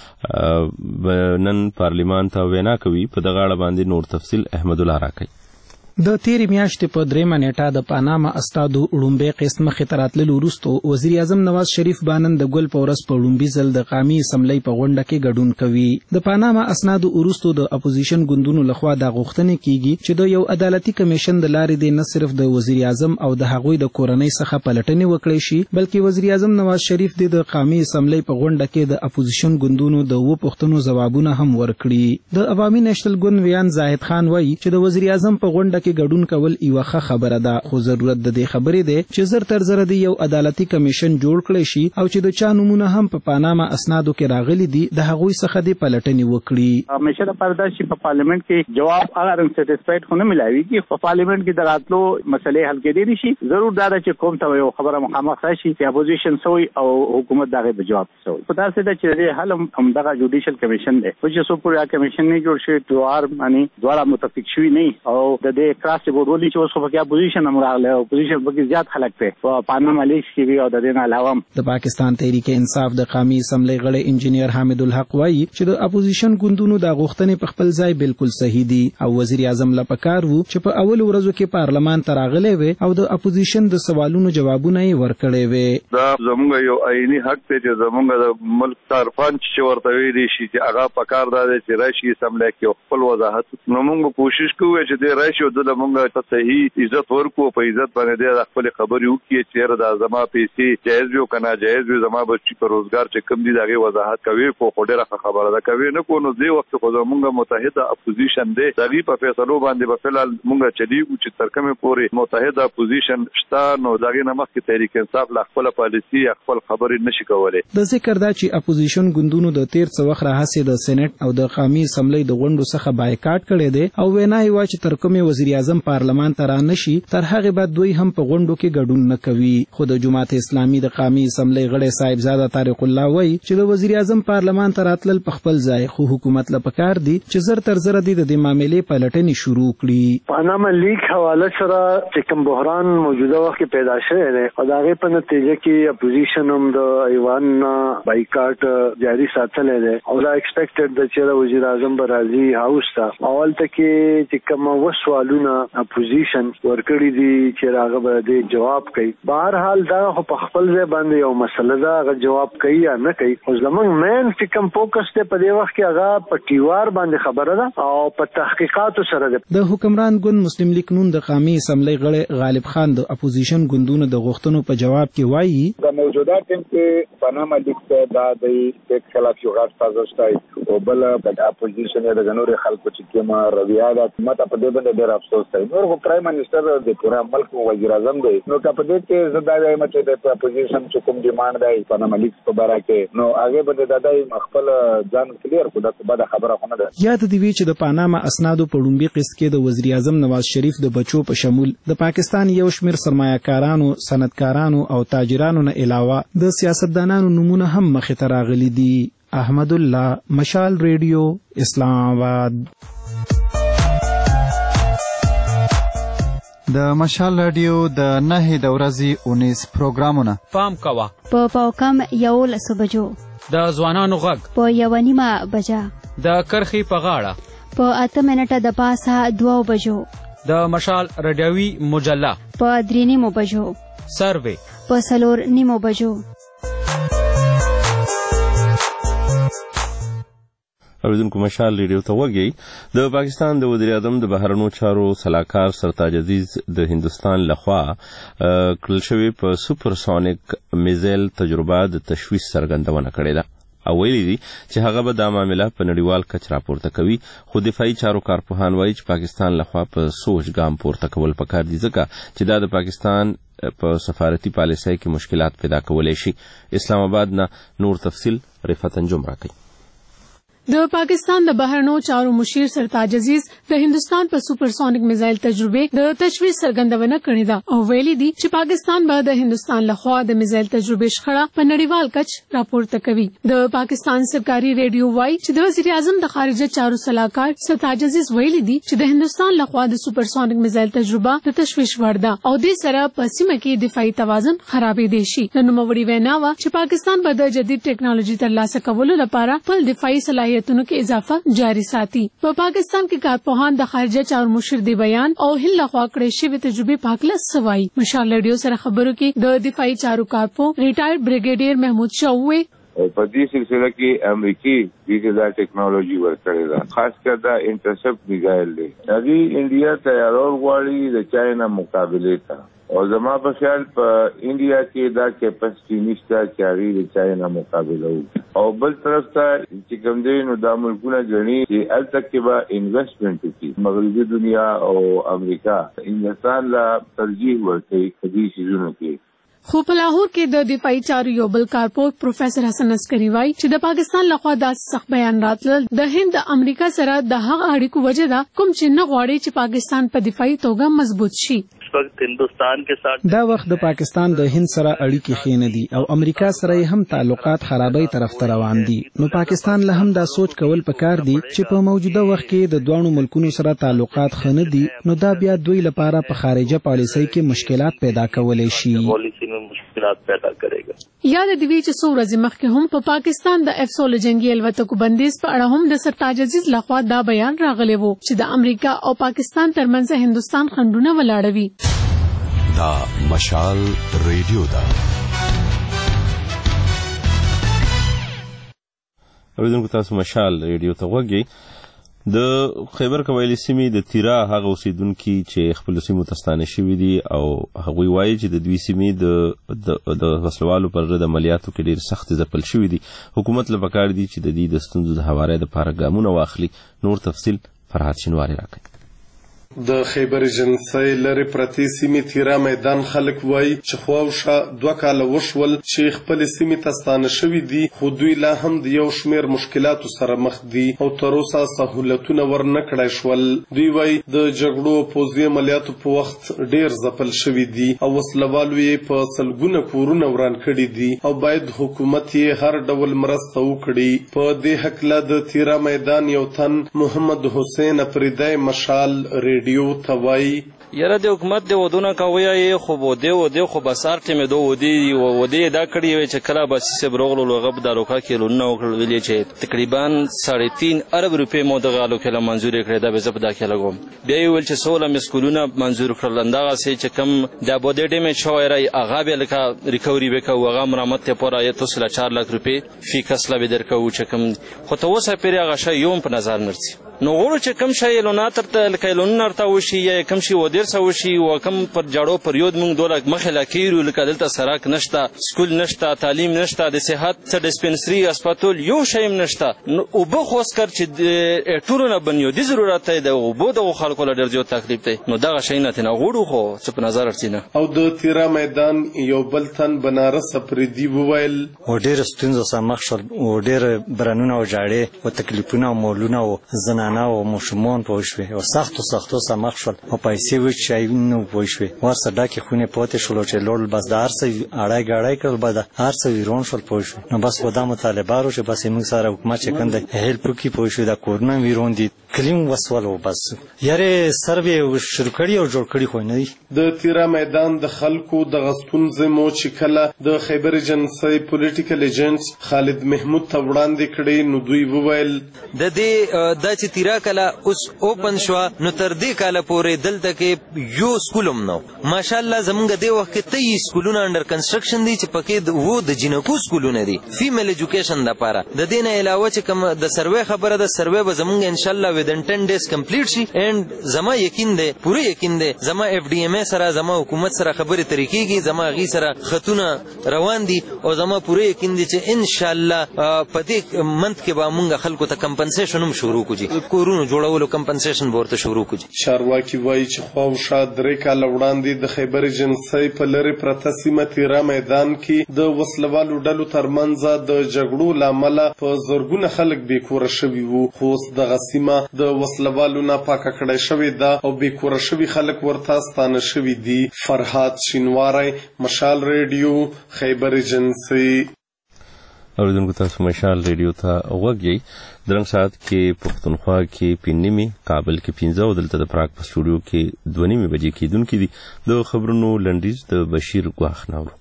نن پارلیمان ته وینا کوي. په دغه اړه باندې نور تفصیل احمد الله راکوي. د تیری میاشتې په 3 نیټه د پاناما استادو لومبي قسط مخې ته راتللو وروسته وزیر اعظم نواز شریف بانن د ګل په ورځ په لومبي ځل د قومي اسمبلی په غونډه کې ګډون کوي. د پاناما اسنادو وروسته د اپوزیشن ګوندونو لخوا د غوښتنې کیږي چې د یو عدالتي کمیشن د لارې د نه صرف د وزیر اعظم او د هغوی د کورنۍ څخه پلټنې وکړي شي بلکې وزیر اعظم نواز شریف د قومي اسمبلی په غونډه کې د اپوزیشن ګوندونو د پوښتنو ځوابونه هم ورکړي. د عوامي نېشنل ګوند ویان زاهد خان وایي چې د وزیر اعظم په غونډه کې ګډون کول یو ښه خبره ده خو ضرورت د دې خبرې دی چې زر تر زر د یو عدالتي کمیشن جوړ کړي شي او چې د چا نمونه هم په پاناما اسنادو کې راغلي دي د هغوی څخه د پلټنې وکړي. همیشه د پرداشي په پارلیمنت کې جواب اگر سټیسفاید خو نه ملایوي چې په پارلیمنت کې دراتلو مسلې حل کېدې شي. ضرور دا چې کوم ته یو خبره مخامخ راشي چې اپوزیشن سوی او حکومت دغه به جواب سوی. په تاسو ته چې حل هم دغه جوډیشل کمیشن دی چې څو پورې کمیشن نه جوړ شي دوار معنی دواړه متفق شوي نه او د دې کراس بورډ چې اوس په اپوزیشن هم راغله اپوزیشن په زیات خلک ته په پاناما لیکس کې او د دې نه علاوه د پاکستان تحریک انصاف د قومي اسمبلی غړی انجینیر حامد الحق وایي چې د اپوزیشن ګوندونو د غوښتنې په خپل ځای بالکل صحیح دي او وزیر اعظم لا پکار وو چې په اول ورځو کې پارلمان ته راغلی وي او د اپوزیشن د سوالونو جوابونه یې ورکړي وي. دا زموږ یو عیني حق دی چې زموږ د ملک طرفان چې ورته ویلي شي چې هغه پکار دا دی چې راشي اسمبلی کې خپل وضاحت نو موږ کوشش کوو چې د راشي د موږ ته صحیح عزت ورکو په عزت باندې د خپل خبرې وکړي چې دا زما پیسې جایز وي کنه جایز وي زما بچی په روزګار چې کم دي دغه وضاحت کوي خو ډیره خبره ده کوي نه کو نو دې وخت خو زموږ متحده اپوزیشن دی دغه په فیصلو باندې په فعال موږ چلیږو چې تر کومه پورې متحده اپوزیشن شته نو دغه نه مخکې تحریک انصاف لا خپل پالیسي خپل خبرې نشي کولای. د ذکر دا چې اپوزیشن ګوندونو د 13 وخت راهسه د سېنات او د قومي اسمبلی د غونډو څخه بایکاټ کړي دي او وینا یې وا چې تر کومه وزیر اعظم پارلمان ته را نشي تر هغه بعد دوی هم په غونډو کې ګډون نه کوي. خو د جماعت اسلامي د قومي اسمبلی غړی صاحبزاده طارق الله وایي چې د وزیر اعظم پارلمان ته راتلل په خپل ځای خو حکومت له پکار دي چې زر تر زر د دې معاملې پلټنې شروع کړي. پاناما لیک حواله سره چې کوم بحران موجوده وخت کې پیدا شوی دی او د هغې په نتیجه کې اپوزیشن هم د ایوان بایکاټ جاري ساتلی دی او دا ایکسپیکټډ ده چې د وزیر اعظم به راځي هاوس ته اولته کې چې کوم سوالونه اپوزیشن ورکړي دي چې هغه به دې جواب کوي. بهر حال دا خو په خپل ځای باندې یو مسله ده هغه جواب کوي یا نه کوي خو زموږ مین چې کوم فوکس دی په دې وخت کې هغه په ټیوار باندې خبره ده او په تحقیقاتو سره ده. د حکمران ګوند مسلم لیگ نون د قومي اسمبلی غړی غالب خان د اپوزیشن ګوندونو د غوښتنو په جواب کې وایي د موجوده ټیم کې پاناما لیگ ته دا د خلاف یو غټ سازش او بل د اپوزیشن د جنوري خلکو چې کومه رویه ده ماته په دې باندې ډېر افسوس دی. نور پرایم منسٹر د پورا ملک وزیر اعظم دی نو په دې کې زدا وایم چې د اپوزیشن چې کوم ډیماند دی پاناما لیگ په باره کې نو هغه باندې دادای خپل ځان کلیر کړو دا به خبره خونه ده. یاد دی چې د پاناما اسنادو په لومبي قسط کې د وزیر اعظم نواز شریف د بچو په شمول د پاکستان یو شمیر سرمایه‌کارانو صنعتکارانو او تاجرانو نه علاوه د سیاستدانانو نمونه هم مخې ته راغلي دي. احمد الله مشال ریډیو اسلام آباد. د مشال رادیو د 9 د ورځې 19 پروګرامونه پام کوا په پاوکم یو لسو بجو د ځوانانو غږ په 1:30 بجا د کرخي په غاړه په 8 منټه د پاسه 2 بجو د مشال رادیوي مجله په 3:30 بجو سروي په 4:30 بجو. اوریدونکو مشال ریډیو ته وګورئ. د پاکستان د وزیر اعظم د بهرنیو چارو سلاکار سرتاج عزیز د هندستان لخوا کړل شوی په سوپرسونیک میزایل تجربه د تشویش څرګندونه کړې ده او ویلي دي چې هغه به دا معامله په نړیوال کچ راپورته کوي خو دفاعي چارو کارپوهان وایي چې پاکستان لخوا په سوچ ګام پورته کول پکار دي ځکه چې دا د پاکستان په سفارتي پالیسۍ کې مشکلات پیدا کولی شي. اسلام آباد نه نور تفصیل رفعت انجم راکوي. د پاکستان د بهرنیو چارو مشیر سرتاج عزیز د هندستان په سوپرسونیک میزایل تجربه د تشویش څرګندونه کړې ده او ویلي دي چې پاکستان به د هندستان لخوا د میزایل تجربه شخړه په نړیوال کچ راپورته کوي. د پاکستان سرکاري ریډیو وايي چې د وزیر اعظم د خارجه چارو صلاحکار سرتاج عزیز ویلي دي چې د هندستان لخوا د سوپرسونیک میزایل تجربه د تشویش وړ ده او د سره په سیمه کې دفاعي توازن خرابې دي شي. د نوموړي وینا وا چې پاکستان به د جدید ټیکنالوژي ترلاسه کولو لپاره خپل دفاعي صلاحیتونو کې اضافه جاری ساتي. په پاکستان کې کارپوهان د خارجه چارو مشر دی بیان او هل لخوا کړې شوی تجربه پاکله سوای. مشال ریډیو سره خبرو کې د دفاعي چارو کارپو ریټایرډ بریګیډیر محمود شاه وې په دې سلسله کې امریکای د ټیکنالوژي ورکړې ده، خاص کر دا انټرسپټ میزایل دی. هغه انډیا تیارول غواړي د چاینا مقابله ته او زما په خیال په انډیا کې دا کیپاسټي نشته چې هغه د چاینا مقابله وکړي. او بل طرف ته چې کوم دی نو د ملکونو غني چې الته کې به انویسټمنټ وکړي. مغربي دنیا او امریکا هندستان لا ترجیح ورکوي کدي شیزونو کې. خو په لاهور کې د دفاعي چارو یو بل کارپوه پروفیسر حسن عسکری وایي چې د پاکستان لخوا د سخت بیان راتلل د هند امریکا سره د هغه اړیکو وجه ده کوم چې نه غواړي چې پاکستان په دفاعي توګه مضبوط شي. هندوستان کے ساتھ دا وخت د پاکستان د هند سره اړیکې خینه دي او امریکا سره هم تعلقات خرابای طرف ته روان دي. نو پاکستان له هم دا سوچ کول پکار دي چې په موجوده وخت کې د دوه ملکونو سره تعلقات خنه دي نو دا بیا دوی لپاره په خارجه پالیسۍ کې مشکلات پیدا کولای شي. مشکلات پیدا کرے گا. یاد دی چې څو ورځې مخکې هم په پاکستان د F-16 جنگي الوتکو بندیز په اړه هم د سرتاج عزیز لخوا دا بیان راغلی وو چې د امریکا او پاکستان ترمنځ هندستان خنډونه ولاړوي. دا مشال ریډیو دا اوریدونکو تاسو مشال ریډیو ته وګورئ. د خیبر قبایلی سیمې د تیرا هغه اوسیدونکو چې خپل سیمو ته ستانه شوي دي او هغوی وایي چې د دوی سیمې د وسلوالو پر ضد عملیاتو کې ډېر سخت ځپل شوي دي. حکومت له پکار دي چې د دې د ستونزو د هوارۍ دپاره ګامونه واخلي. نور تفصیل فرحات شینواری راکوي. د خیبر جنسي لري پرتی سیمې تیرا میدان خلک وایي چې خواوشه 2 کال وشول چې خپل سیمې ته ستانه شوي دي خو دوی لا هم د یو شمیر مشکلاتو سره مخ دي او تر اوسه سهولتونه ورنه کړای شول. دوی وایي د جګړو پوځي عملیاتو په وخت ډیر ځپل شوي دي او وسلوالو یې په سلګونه کورونه وران کړي دي او باید حکومت یې هر ډول مرسته وکړي. په دې هکله د تیرا میدان یو تن محمد حسین افریدی مشال ریډیو توای یاره د حکومت د ودونه کوي خو بده خو بسار ټیم دو ودی دا کړی وي چې کله بس سه بروغلو لغب د روکا کې لونه وکړل چې تقریبا 3.5 ارب روپے مو د غالو کې منزور کړی دا به زبدا کې لګوم. بیا ویل چې 16 مسکولونه منزور کړل اندغه سه چې کم د بده ډیمه شوایره هغه به لکه ریکوري وکاو هغه مرمت ته پورا 4 لک روپے فی کسله به درکو چې کم خو ته وسه پیری هغه شی یوم په نظر نرسي. نو غوړو چې کم شی لوناتر ته لکایلون نرته وشي یا کم شی ودیر سوشي او کم پر جاړو پریود مونږ دوله مخله کیرو لکه دلته سراک نشته، سکول نشته، تعلیم نشته، د صحت څه ډسپنسری هسپتال یو شیم نشته. او به خوښ کر چې ټولونه بنیو دي ضرورت دی او بو د خلکو له ډیر زیات تکلیف دی. نو دغه شی نه تنه غوړو خو څه په نظر ارتینه. او د تیرا میدان یو بل تن بنارس پردی وویل او ډیر ستونزې سره مخ شول او ډیر برانونه او جاړې او تکلیفونه او مولونه او زنانه او مشمون پوښوي او سختو سره مخ شول او پیسې وچایو پوښوي ورسره ډاکې خونه پاتې شول چې لوړ بس د هر څه اړای غړای کړل بعد هر څه ویرون شول پوښوي. نو بس ودا مطالبه چې بس موږ سره حکومت چې کنده هیلپ کی پوښوي دا کورونه ویرون دي کلیم وسولو بس یاره سروي شروع کړی او جوړ کړی خو نه دی. د تیرا میدان د خلکو د غستون زمو چې کله د خیبر جنسي پولیټیکل ایجنټ خالد محمود ته وړاندې کړي نو دوی وویل د دې د چې تیرا کله اوس اوپن شو نو تر دې کاله پورې دلته کې یو سکولم نو ماشاءالله زمونږ د وخت کې 23 سکولونه انډر کنسټرکشن دي چې پکې وو د جنکو سکولونه دي فیمیل ایجوکیشن لپاره. د دې نه علاوه چې کوم د سروې خبره د سروې به زمونږ ان شاء الله within 10 days complete شي and زما یقین دی پوره یقین دی زما اف ډی ام سره زما حکومت سره خبرې طریقې کې زما غي سره خطونه روان دي او زما پوره یقین دی چې ان شاء الله په دې منت کې به مونږ خلکو ته کمپنسیشن هم شروع کوجی. کورونو جوړولو کمپنسیشن ورته شروع کړي. چارواکي وایي چې خواوشا 3 کاله وړاندې د خیبر ایجنسۍ په لرې پرته سیمه تیرا میدان کې د وسلوالو ډلو ترمنځ د جګړو له امله په زرګونه خلک بېکوره شوي وو، خو اوس دغه سیمه د وسلوالو نه پاکه کړی شوې ده او بېکوره شوي خلک ورته ستانه شوي دي. فرهاد شینواری، مشال ریډیو، خیبر ایجنسۍ. اوریدونکو تاسو مشال ریډیو ته غوږ یئ. درنګ ساعت کې پښتونخوا کې 5 کابل کې 15 او دلته د پراګ په سټوډیو کې 2:30 بجې کېدونکي دي. د خبرونو لنډیز د بشیر ګواخ ناورو.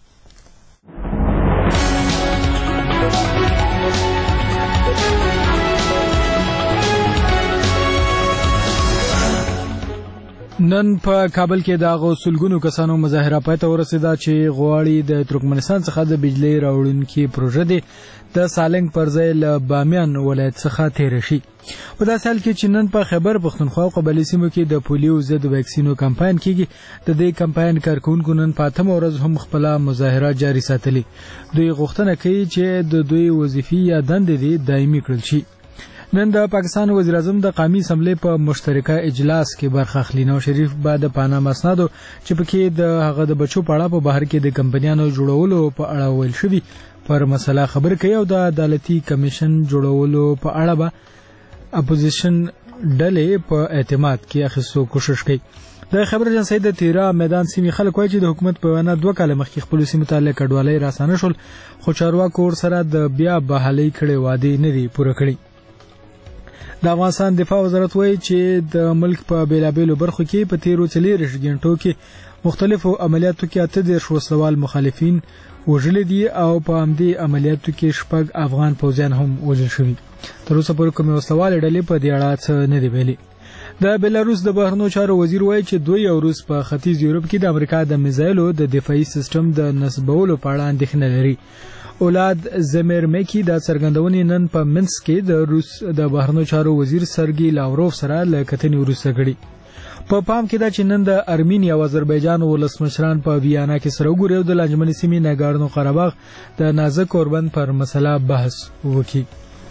نن په کابل کې د غوسلګونو کسانو مظاهره پای ته ورسېده چې غواړي د ترکمنستان څخه د بجلی راوړونکي پروژه دی د سالنګ پر ځای له بامیان ولایت څخه تیر شي. په داسې حال کې چې نن په خیبر پښتونخوا او قبایلي سیمو کې د پولیو ضد واکسینو کمپاین کیږي. د دې کمپاین کارکونکو نن په 8مه ورځ هم خپل مظاهره جاري ساتلي. دوی غوښتنه کوي چې د دوی وظیفي یا دندې دایمي کړل شي. نن د پاکستان وزیر اعظم د قومي اسمبلی په مشترکه اجلاس کې برخه اخلي. نواز شریف بعد پاناما اسنادو چې پکې د هغه د بچو په اړه په بهر کې د کمپنیانو جوړولو په اړه ویل شوی پر مسله خبر کوي او د عدالتي کمیشن جوړولو په اړه به اپوزیشن ډلې په اعتماد کې اخیستو کوشش کوي. د خبر ایجنسۍ د تیرا میدان سیمې خلک وایي چې د حکومت په وینا 2 کاله مخکې خپل سیمې ته له کډوالۍ راسانه شول، خو چارواکو ورسره د بیا بحالۍ کړې وعدې نه دي پوره کړې. د افغانستان دفاع وزارت وایي چې د ملک په بیلابیلو برخو کې په تیرو 4 غنټو کې مختلفو عملیاتو کې 8 وسلوال مخالفین وژل دي او په همدې عملیاتو کې 6 افغان پوځیان هم وژل شوي. تر اوسه پورې کومې وسلوال ډلې په دې اړه څه نه دي ویلي. د بیلاروس د بهرنیو چارو وزیر وایي چې دوی او روس په ختیځ یورپ کې د امریکا د میزایلو د دفاعي سیستم د نصبولو په اړه اندېښنه لري. اولاد زمیر میکی د څرګندونې نن په منسک کې د روس د بهرنیو چارو وزیر سرګي لاوروف سره له کتنې وروسته کړي. په پام کې دا چې نن د ارمینیا او آذربایجان ولسمشران په ویانا کې سره وګوري او د لاجمنې سیمې ناګارنو قرهباغ د نازک اوربند پر مسله بحث وکړي.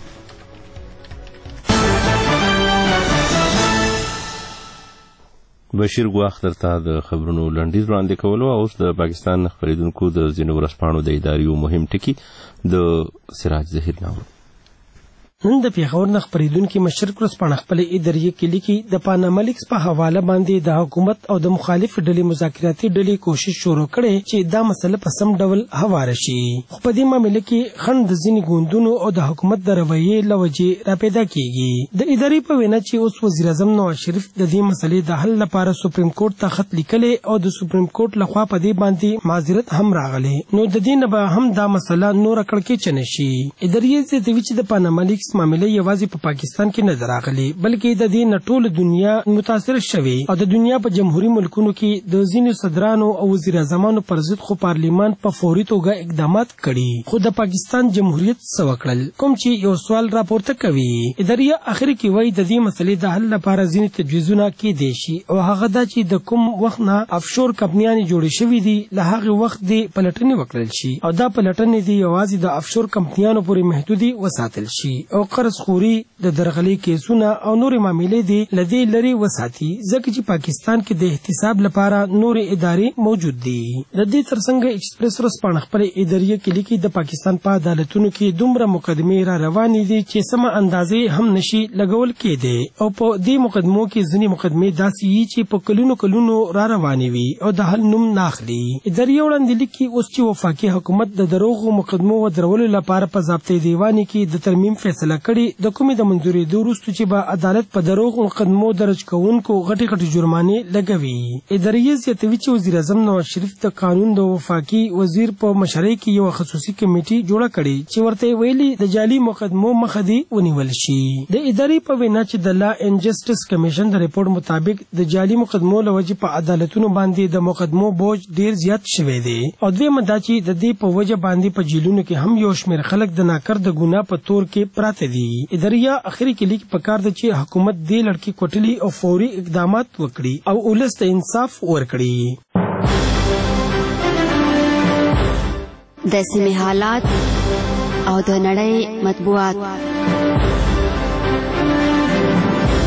بشیر ګواخ درته د خبرونو لنډیز وړاندې کولو. اوس د پاکستان خبرېدونکو د ځینو ورځپاڼو د ادارې مهم ټکي د سراج ظهیر ناول. نن د پیښور نه خبرېدونکي مشرق ورځپاڼه خپل ادارې کې لیکي د پاناما لیکس په حواله باندې د حکومت او د مخالف ډلې مذاکراتي ډلې کوشش شروع کړي چې دا مسله په سم ډول هواره شي، خو په دې معاملې کې خنډ د ځینې ګوندونو او د حکومت د رویې له وجې راپیدا کیږي. د ادارې په وینا چې اوس وزیر اعظم نواز شریف د دې مسلې د حل لپاره سپریم کورټ ته خط لیکلی او د سپریم کورټ لخوا په دې باندې معذرت هم راغلی، نو د دې نه به هم دا مسله نور کړکېچنه شي. ادارې زیاتوي چې د پاناما لیکس معاملې یوازې په پاکستان کې نه راغلي بلکې د دې نه ټول دنیا متاثر شوی او د دنیا په جمهوریت ملکونو کې د ځینو صدرانو او وزیر اعظمانو پر ضد خو پارلیمان په فوري توګه اقدامات کړي، خو د پاکستان جمهوریت څه وکړل کوم چې یو سوال راپورته کوي. ادارې اخر کې وایي د دې مسلې د حل لپاره ځینې تجویزونه کېدای شي او هغه دا چې د کوم وخت نه افشور کمپنیانې جوړې شوې دي له هغه وخت د پلټنې وکړل شي او دا پلټنې دي یوازې د افشور کمپنیانو پورې محدودي وساتل شي او قرض خوري د درغلي کیسونه او نور معاملې دي لدی لري وساتي، ځکه چې پاکستان کې د احتساب لپاره نور ادارې موجود دي. د دې ترڅنګ ایکسپریس ورځپاڼه خپل ادارې کې لیکي د پاکستان په عدالتونو کې دومره مقدمې را روانې دي چې سم اندازې هم نشي لګول کېدی او په دې مقدمو کې ځینې مقدمې داسې وي چې په کلونو را روانې وي او د حل نوم نه اخلي. ادارې وړاندې لیکي اوس چې وفاقي حکومت د دروغو مقدمو ودرولو لپاره په ضابطه دیوان کې د ترمیم فیصله کړې د کومې د منځوري وروسته چې به عدالت په دروغ مقدمو درج کوونکو غټي جرمانې لګوي. ادارې زیاتوي چې وزیر اعظم نواز شریف د قانون د وفاقي وزیر په مشرۍ کې یو خصوصي کمیټه جوړه کړې چې ورته ویلي د جعلي مقدمو مخه دی ونیول شي. د ادارې په وینا چې د لا اینڈ جسټس کمیشن د ریپورت مطابق د جعلي مقدمو لوجه په عدالتونو باندې د مقدمو بوج ډیر زیات شوی دی او دویمه دا چې د دې په وجه باندې په جیلونو کې هم یو شمېر خلک د ناکر د ګناه په تور کې پراته دي. ادارې اخري کې لیک پکار دی چې حکومت دې لړکی کوټلی او فوري اقدامات وکړي او ولس ته انصاف ورکړي. د سیمې حالات او د نړۍ مطبوعات.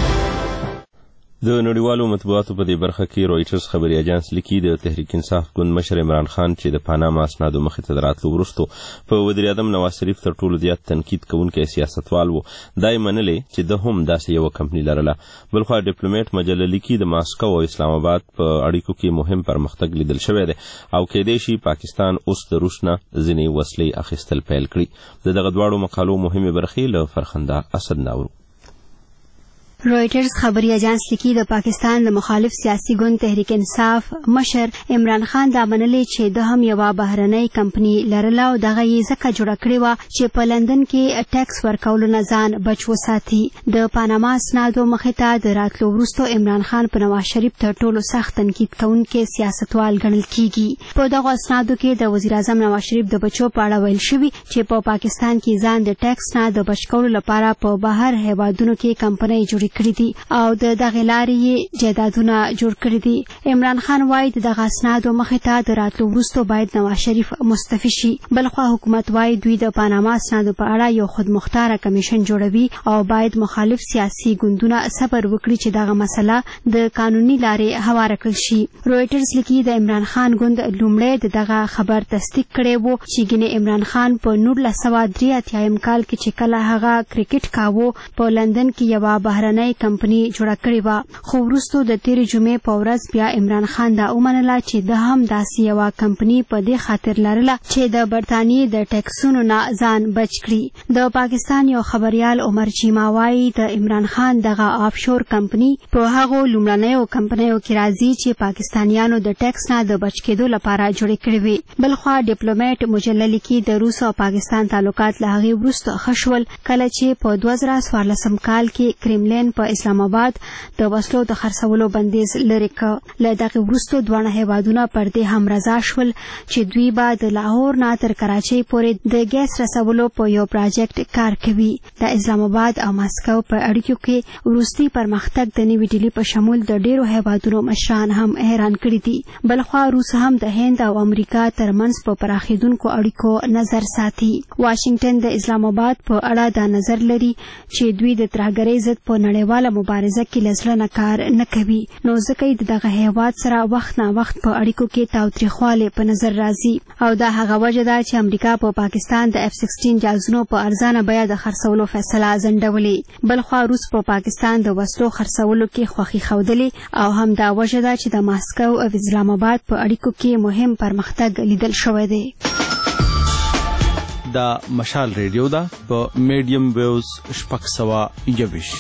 د نړیوالو مطبوعاتو په دې برخه کې رويټرز خبري اژانس لیکي د تحریک انصاف ګوند مشر عمران خان چې د پاناما اسنادو مخې ته راتلو وروسته په وزیر اعظم نواز شریف تر ټولو زیات تنقید کوونکی سیاستوال و دا یې منلې چې د هم داسې یو کمپنی لرله. بلخوا ډیپلوماټ مجله لیکي د ماسکو او اسلام آباد په اړیکو کې مهم پرمختګ لیدل شوی دی او کېدای شي پاکستان اوس د روس نه ځینې وسلې اخیستل پیل کړي. دغه دواړو مقالو مهمې برخې له فرخنده اسد ناورو. رويټرز خبري اژانس لیکي د پاکستان د مخالف سیاسي ګوند تحریک انصاف مشر عمران خان دا منلې چې د هم یو بهرنۍ کمپنی لرله او دغه یې ځکه جوړه کړې وه چې په لندن کې ټیکس ورکولو نه ځان بچ وساتي. د پاناما اسنادو مخې ته د راتلو وروسته عمران خان په نواز شریف تر ټولو سخت تنقید کوونکی سیاستوال ګڼل کیږي. په دغو اسنادو کې د وزیر اعظم نواز شریف د بچو په اړه ویل شوي چې په پاکستان کې ځان د ټیکس نه د بچ کولو لپاره په بهر هیوادونو کې کمپنۍ جوړې کړي دي او د دغه لارې جایدادونه جوړ کړي دي. عمران خان وایي د دغه اسنادو مخې ته د راتلو وروسته باید نواز شریف مستعفي شي. بلخوا حکومت وایي دوی د پاناما اسنادو په اړه یو خودمختاره کمیشن جوړوي او باید مخالف سیاسي ګوندونه صبر وکړي چې دغه مسله د قانوني لارې هواره کړل شي. رويټرز لیکي د عمران خان ګوند لومړی د دغه خبر تصدیق کړی و چې ګینه عمران خان په 1983 کال کې چې کله هغه کرکټ کاوه په لندن کې یو بهرنۍ کمپنی جوړه کړې وه، خو وروسته د تېرې جمعې په ورځ بیا عمران خان دا ومنله چې د هم داسې یوه کمپنی په دې خاطر لرله چې د برطانیې د ټیکسونو نه ځان بچ کړي. د پاکستان یو خبریال عمر چیما وایي د عمران خان دغه آفشور کمپنی په هغو لومړنیو کمپنیو کې راځي چې پاکستانیانو د ټیکس نه د بچ کېدو لپاره جوړې کړې وي. بلخوا ډیپلوماټ مجله لیکي د روس او پاکستان تعلقات له هغې وروسته ښه شول کله چې په 2014 کال کې کرملین په اسلام آباد د وسلو د خرڅولو بندیز لرې کړ. له دغې وروسته دواړه هیوادونه پر دې هم رضا شول چې دوی به د لاهور نه تر کراچۍ پورې د ګیس رسولو په یو پراجیکټ کار کوي. د اسلام آباد او ماسکو په اړیکو کې وروستي پرمختګ د نوې ډیلي په شمول د ډیرو هیوادونو مشران هم حیران کړي دي. بلخوا روس هم د هند او امریکا ترمنځ په پراخېدونکو اړیکو نظر ساتي. واشنگټن د اسلام آباد په اړه دا نظر لري چې دوی د ترهګرۍ ضد په نړیواله مبارزه کې لزړه کار نه کوي، نو ځکه یې دغه هیواد سره وخت نه وخت په اړیکو کې تاوتریخوالی په نظر راځي او دا هغه وجه ده چې امریکا په پاکستان د F-16 جهازونو په ارزانه بیه د خرڅولو فیصله ځنډولې. بلخوا روس په پاکستان د وسلو خرڅولو کې خوښي ښودلې او هم دا وجه ده چې د ماسکو او اسلام آباد په اړیکو کې مهم پرمختګ لیدل شوی دی. دا مشال ریډیو ده په میډیم ویوز 621.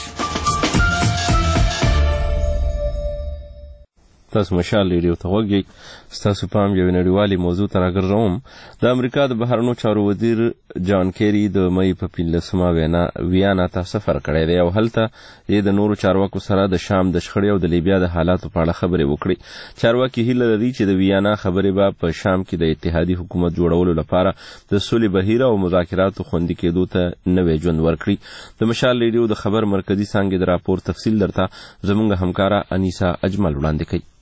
تاسو مشال ریډیو ته وګورئ. ستاسو پام یو نړیوالي موضوع ته راګرځوم. د امریکا د بهرنیو چارو وزیر جان کیری د مئی په 15 ویانا ته سفر کړی دی او هلته یې د نورو چارواکو سره د شام د شخړې او د لیبیا د حالاتو په اړه خبرې وکړي. چارواکي هیله لري چې د ویانا خبرې به په شام کې د اتحادي حکومت جوړولو لپاره د سولې بهیر او مذاکراتو خوندي کېدو ته نوې ژوند ورکړي. د مشال ریډیو د خبر مرکزی څانګې د راپور تفصیل درته زموږ همکاره انیسا اجمل وړاندې کوي.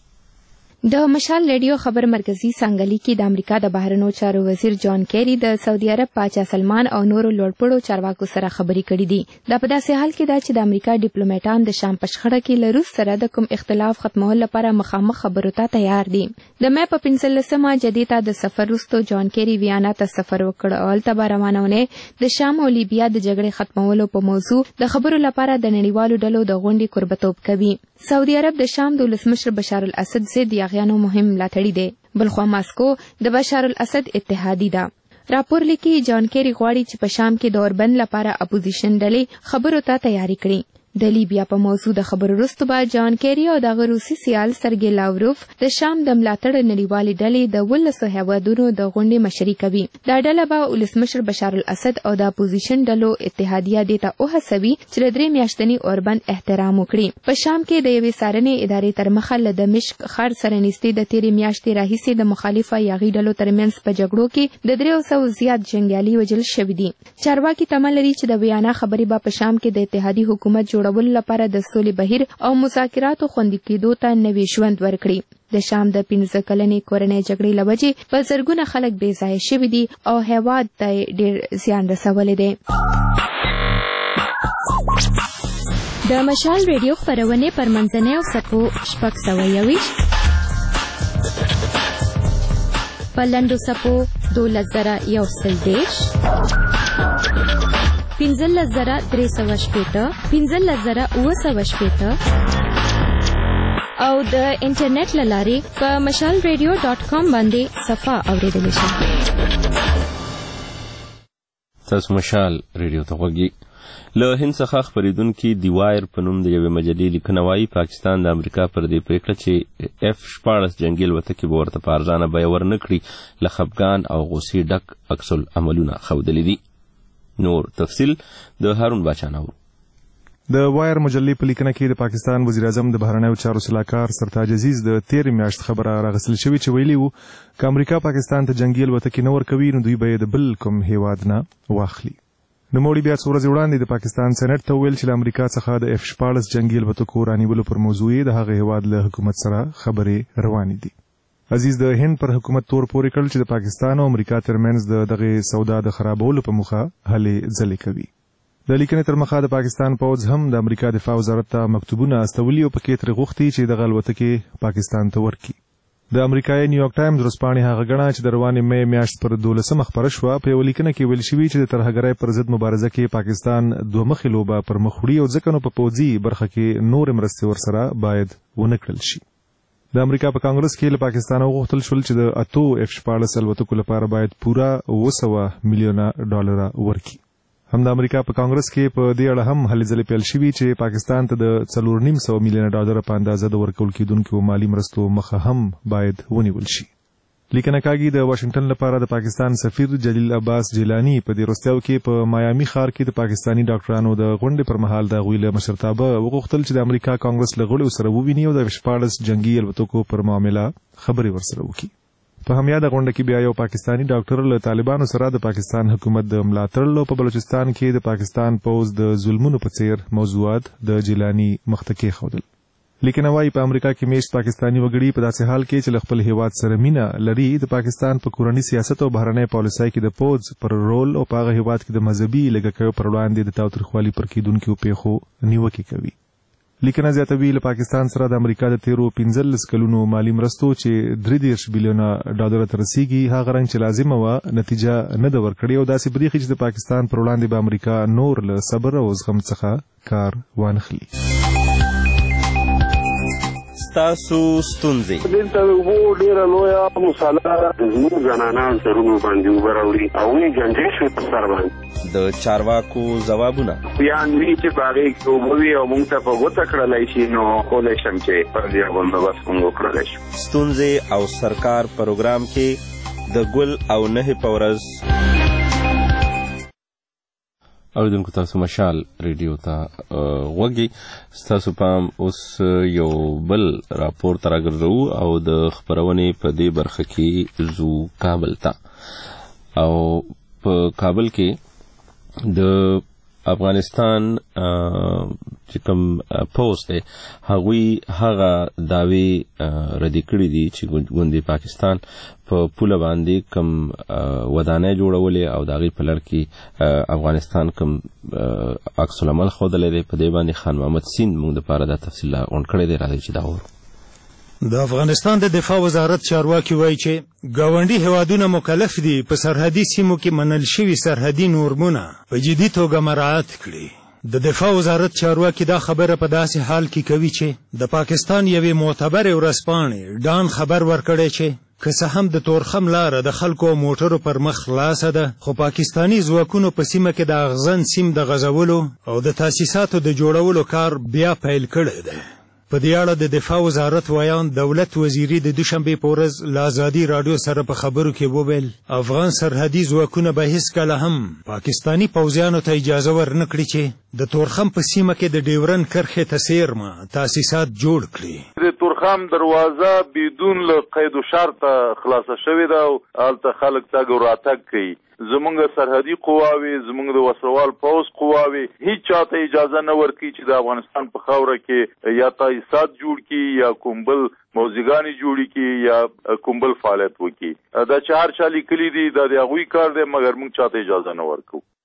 د مشال ریډیو خبر مرکزی څنګه لیکي د امریکا د بهرنیو چارو وزیر جان کیری د سعودي عرب پاچا سلمان او نورو لوړپوړو چارواکو سره خبرې کړې دي. دا په داسې حال کې ده چې د امریکا ډیپلوماټان د شام په شخړه کې له روس سره د کوم اختلاف ختمولو لپاره مخامخ خبرو ته تیار دي. د مې په 15مه جدې ته د سفر وروسته جان کیری ویانا ته سفر وکړ او هلته به روانونه د شام او لیبیا د جګړې ختمولو په موضوع د خبرو لپاره د نړیوالو ډلو د غونډې کوربتوب کوي. سعودي عرب د شام د ولسمشر بشار الاسد ضد یاغیانو مهم ملاتړی دی. بلخوا ماسکو د بشار الاسد اتحادی ده. راپور لیکي جان کیری غواړي چې په شام کې د اوربند لپاره اپوزیشن ډلې خبرو ته تیاری کړي. د لیبیا په موضوع د خبرو وروسته به جان کیری او د روسي سیال سرګی لاوروف د شام د ملاتړ نړیوالې ډلې د 12 هیوادونو د غونډې مشري کوي. دا ډله به ولسمشر بشار الاسد او د اپوزیشن ډلو اتحادیه دې ته وهڅوي چې د 3 میاشتني اوربند احترام وکړي. په شام کې د یوې څارنې ادارې تر مخه له دمشق ښار سره نږدې د 13 میاشتې راهیسې د مخالفه یاغي ډلو ترمنځ په جګړو کې د 300 زیات جنګیالي وژل شوي دي. چارواکي تمه لري چې د ویانا خبرې به په شام کې د اتحادي حکومت جوړولو لپاره د سولې بهیر او مذاکراتو خوندي کېدو ته نوې ژوند ورکړي. د شام د 15 کلنې کورنۍ جګړې له وجې په زرګونه خلک بې ځایه شوي دي او هېواد ته ډېر زیان رسولی دی. د مشال ریډیو خپرونې پر منځنۍ او سپو 621 په لنډو سپو 12010 15380 15980 او د انټرنیټ لارې په mashalradio.com باندې صفه اوریدلی شئ. تاسو مشال ریډیو ته غوږی. له هند څخه خپریدونکي دی وایر په نوم د یوې مجلې لیکنه وایي پاکستان د امریکا پر دې پریکړه چې F-14 جنگي الوتکې به ورته په ارزانه بیه ورنکړي له خفګان او غوسې ډک عکس العملونه ښودلي دي. نور تفصیل د هارون باچانو. د وایر مجلې په لیکنه کې د پاکستان وزیر اعظم د بهرنیو چارو سلاکار سرتاج عزیز د 13 میاشت خبره راغستل شوې چې ویلي وو چې امریکا پاکستان ته جنگي الوتکې نه ورکوي نو دوی به د بل کوم هیواد نه واخلي. نوموړي بیا څو ورځې وړاندې د پاکستان سېنات ته ویل چې له امریکا څخه د F-14 جنگي الوتکو رانیولو پر موضوع د هغه هیواد له حکومت سره خبرې روانې دي. عزیز د هند پر حکومت تور پورې کړل چې د پاکستان او امریکا ترمنځ دغه سودا د خرابولو په موخه هلې ځلې کوي. د لیکنې تر مخه د پاکستان پوځ هم د امریکا دفاع وزارت ته مکتوبونه استولي او پکې ترې غوښتي چې دغه الوتکې پاکستان ته ورکړي. د امریکایي نیویارک ټایمز ورځپاڼې هغه ګڼه چې د روانې مې میاشت پر 12 خبره شوه په یوه لیکنه کې ویل شوي چې د ترهګرۍ پر ضد مبارزه کې پاکستان دوه مخې لوبه پر مخ وړي او ځکه نو په پوځي برخه کې نورې مرستې ورسره باید ونه کړل شي. د امریکا په کانګرس کې له پاکستان وغوښتل شول چې د 8 F-14 الوتکو لپاره باید پوره 900 میلیونه ډالر ورکړي. هم د امریکا په کانګرس کې په دې اړه هم هلې ځلې پیل شوي چې پاکستان ته د 4.5 میلیونه ډالر په اندازه د ورکول کېدونکو مالي مرستو مخه هم باید ونیول شي. لیکنه کاږي د واشنگټن لپاره د پاکستان سفیر جلیل عباس جیلانی په دې وروستیو کې په مایامي ښار کې د پاکستاني ډاکټرانو د غونډې پر مهال د هغوی له مشرتابه وغوښتل چې د امریکا کانګرس له غړو سره وویني او د F-14 جنگي الوتکو پر معامله خبرې ورسره وکړي. په همیاده غونډه کې بیا یو پاکستاني ډاکټر له طالبانو سره د پاکستان حکومت د ملاتړ په بلوچستان کې د پاکستان پوځ د ظلمونو په څیر موضوعات د جیلانی مخته کېښودل. لیکنه وایي په امریکا کې میشت پاکستاني وګړي په داسې حال کې چې له خپل هیواد سره مینه لري د پاکستان په کورني سیاست او بهرنۍ پالیسۍ کې د پوځ پر رول او په هغه هیواد کې د مذهبي لږکیو پر وړاندې د تاوتریخوالي پر کېدونکو پیښو نیوکې کوي. لیکنه زیاتوي له پاکستان سره د امریکا د 15 کلونو مالی مرستو چې 3 بلیونه ډالر ته رسیږي هغه رنګ چې لازمه وه نتیجه نه ده ورکړې او داسې بریښي چې د پاکستان پر وړاندې به امریکا نور له صبر او زغم څخه کار وانخلي. ستاسو ستونزې دلته وو ډیره لویه مساله زموږ زنانان سرونو باندې اوبه راوړي او وینې ګنجې شوې په سر باندې. د چارواکو ځوابونه یا نوي چې په هغې کې اوبه وي او موږ ته په ګوته کړلی شي نو کولی شم چې پر دې بندوبست موږ وکړلی شو. ستونزې او سرکار پروګرام کې د ګل او نهې په ورځ اوریدونکو تاسو مشال ریډیو ته غوږی. ستاسو پام اوس یو بل راپور ته راګرځو او د خپرونې په دې برخه کې ځو کابل ته. او په کابل کې د افغانستان چې کوم پوسټ دی هغوی هغه دعوی ردی کړي دي چې ګوندې پاکستان په پوله باندې کوم ودانۍ جوړولې او د هغې په لړ کې افغانستان کوم عکس العمل ښودلی دی. په دې باندې خان محمد سیند موږ دپاره دا تفصیل غونډ کړی دی. راځئ چې دا وورو. د افغانستان د دفاع وزارت چارواکي وایي چې ګاونډي هیوادونه مکلف دي په سرحدي سیمو کې منل شوي سرحدي نورمونه په جدي توګه مراعات کړي. د دفاع وزارت چارواکي دا خبره په داسې حال کې کوي چې د پاکستان یوې معتبرې ورځپاڼې ډان خبر ورکړی چې که څه هم د تورخم لاره د خلکو او موټرو پر مخ خلاصه ده خو پاکستاني ځواکونو په سیمه کې د اغزن سیم د غځولو او د تاسیساتو د جوړولو کار بیا پیل کړی دی. په دې اړه د دفاع وزارت ویان دولت وزیري د دوشنبې په ورځ له ازادي راډیو سره په خبرو کې وویل افغان سرحدي ځواکونه به هیڅکله هم پاکستاني پوځیانو ته اجازه ورنکړي چې د تورخم په سیمه کې د ډیورن کرښې ته څیرمه تاسیسات جوړ کړي. د تورخم دروازه بدون له قید و شرط خلاصه شوې ده او هلته خلک تګ او راتګ کوي. زمونږ سرحدي قواوې زمونږ د وسوال پوځ قواوې هیڅ چاته اجازه نه ورکوي چې د افغانستان په خاوره کې یا تاسیسات جوړ کړي یا کوم بل موضوعګانې جوړې کړي یا کوم بل فعالیت وکړي. دا چې هر چا لیکلي دي دا د هغوی کار دی مګر موږ چاته اجازه نه ورکوو.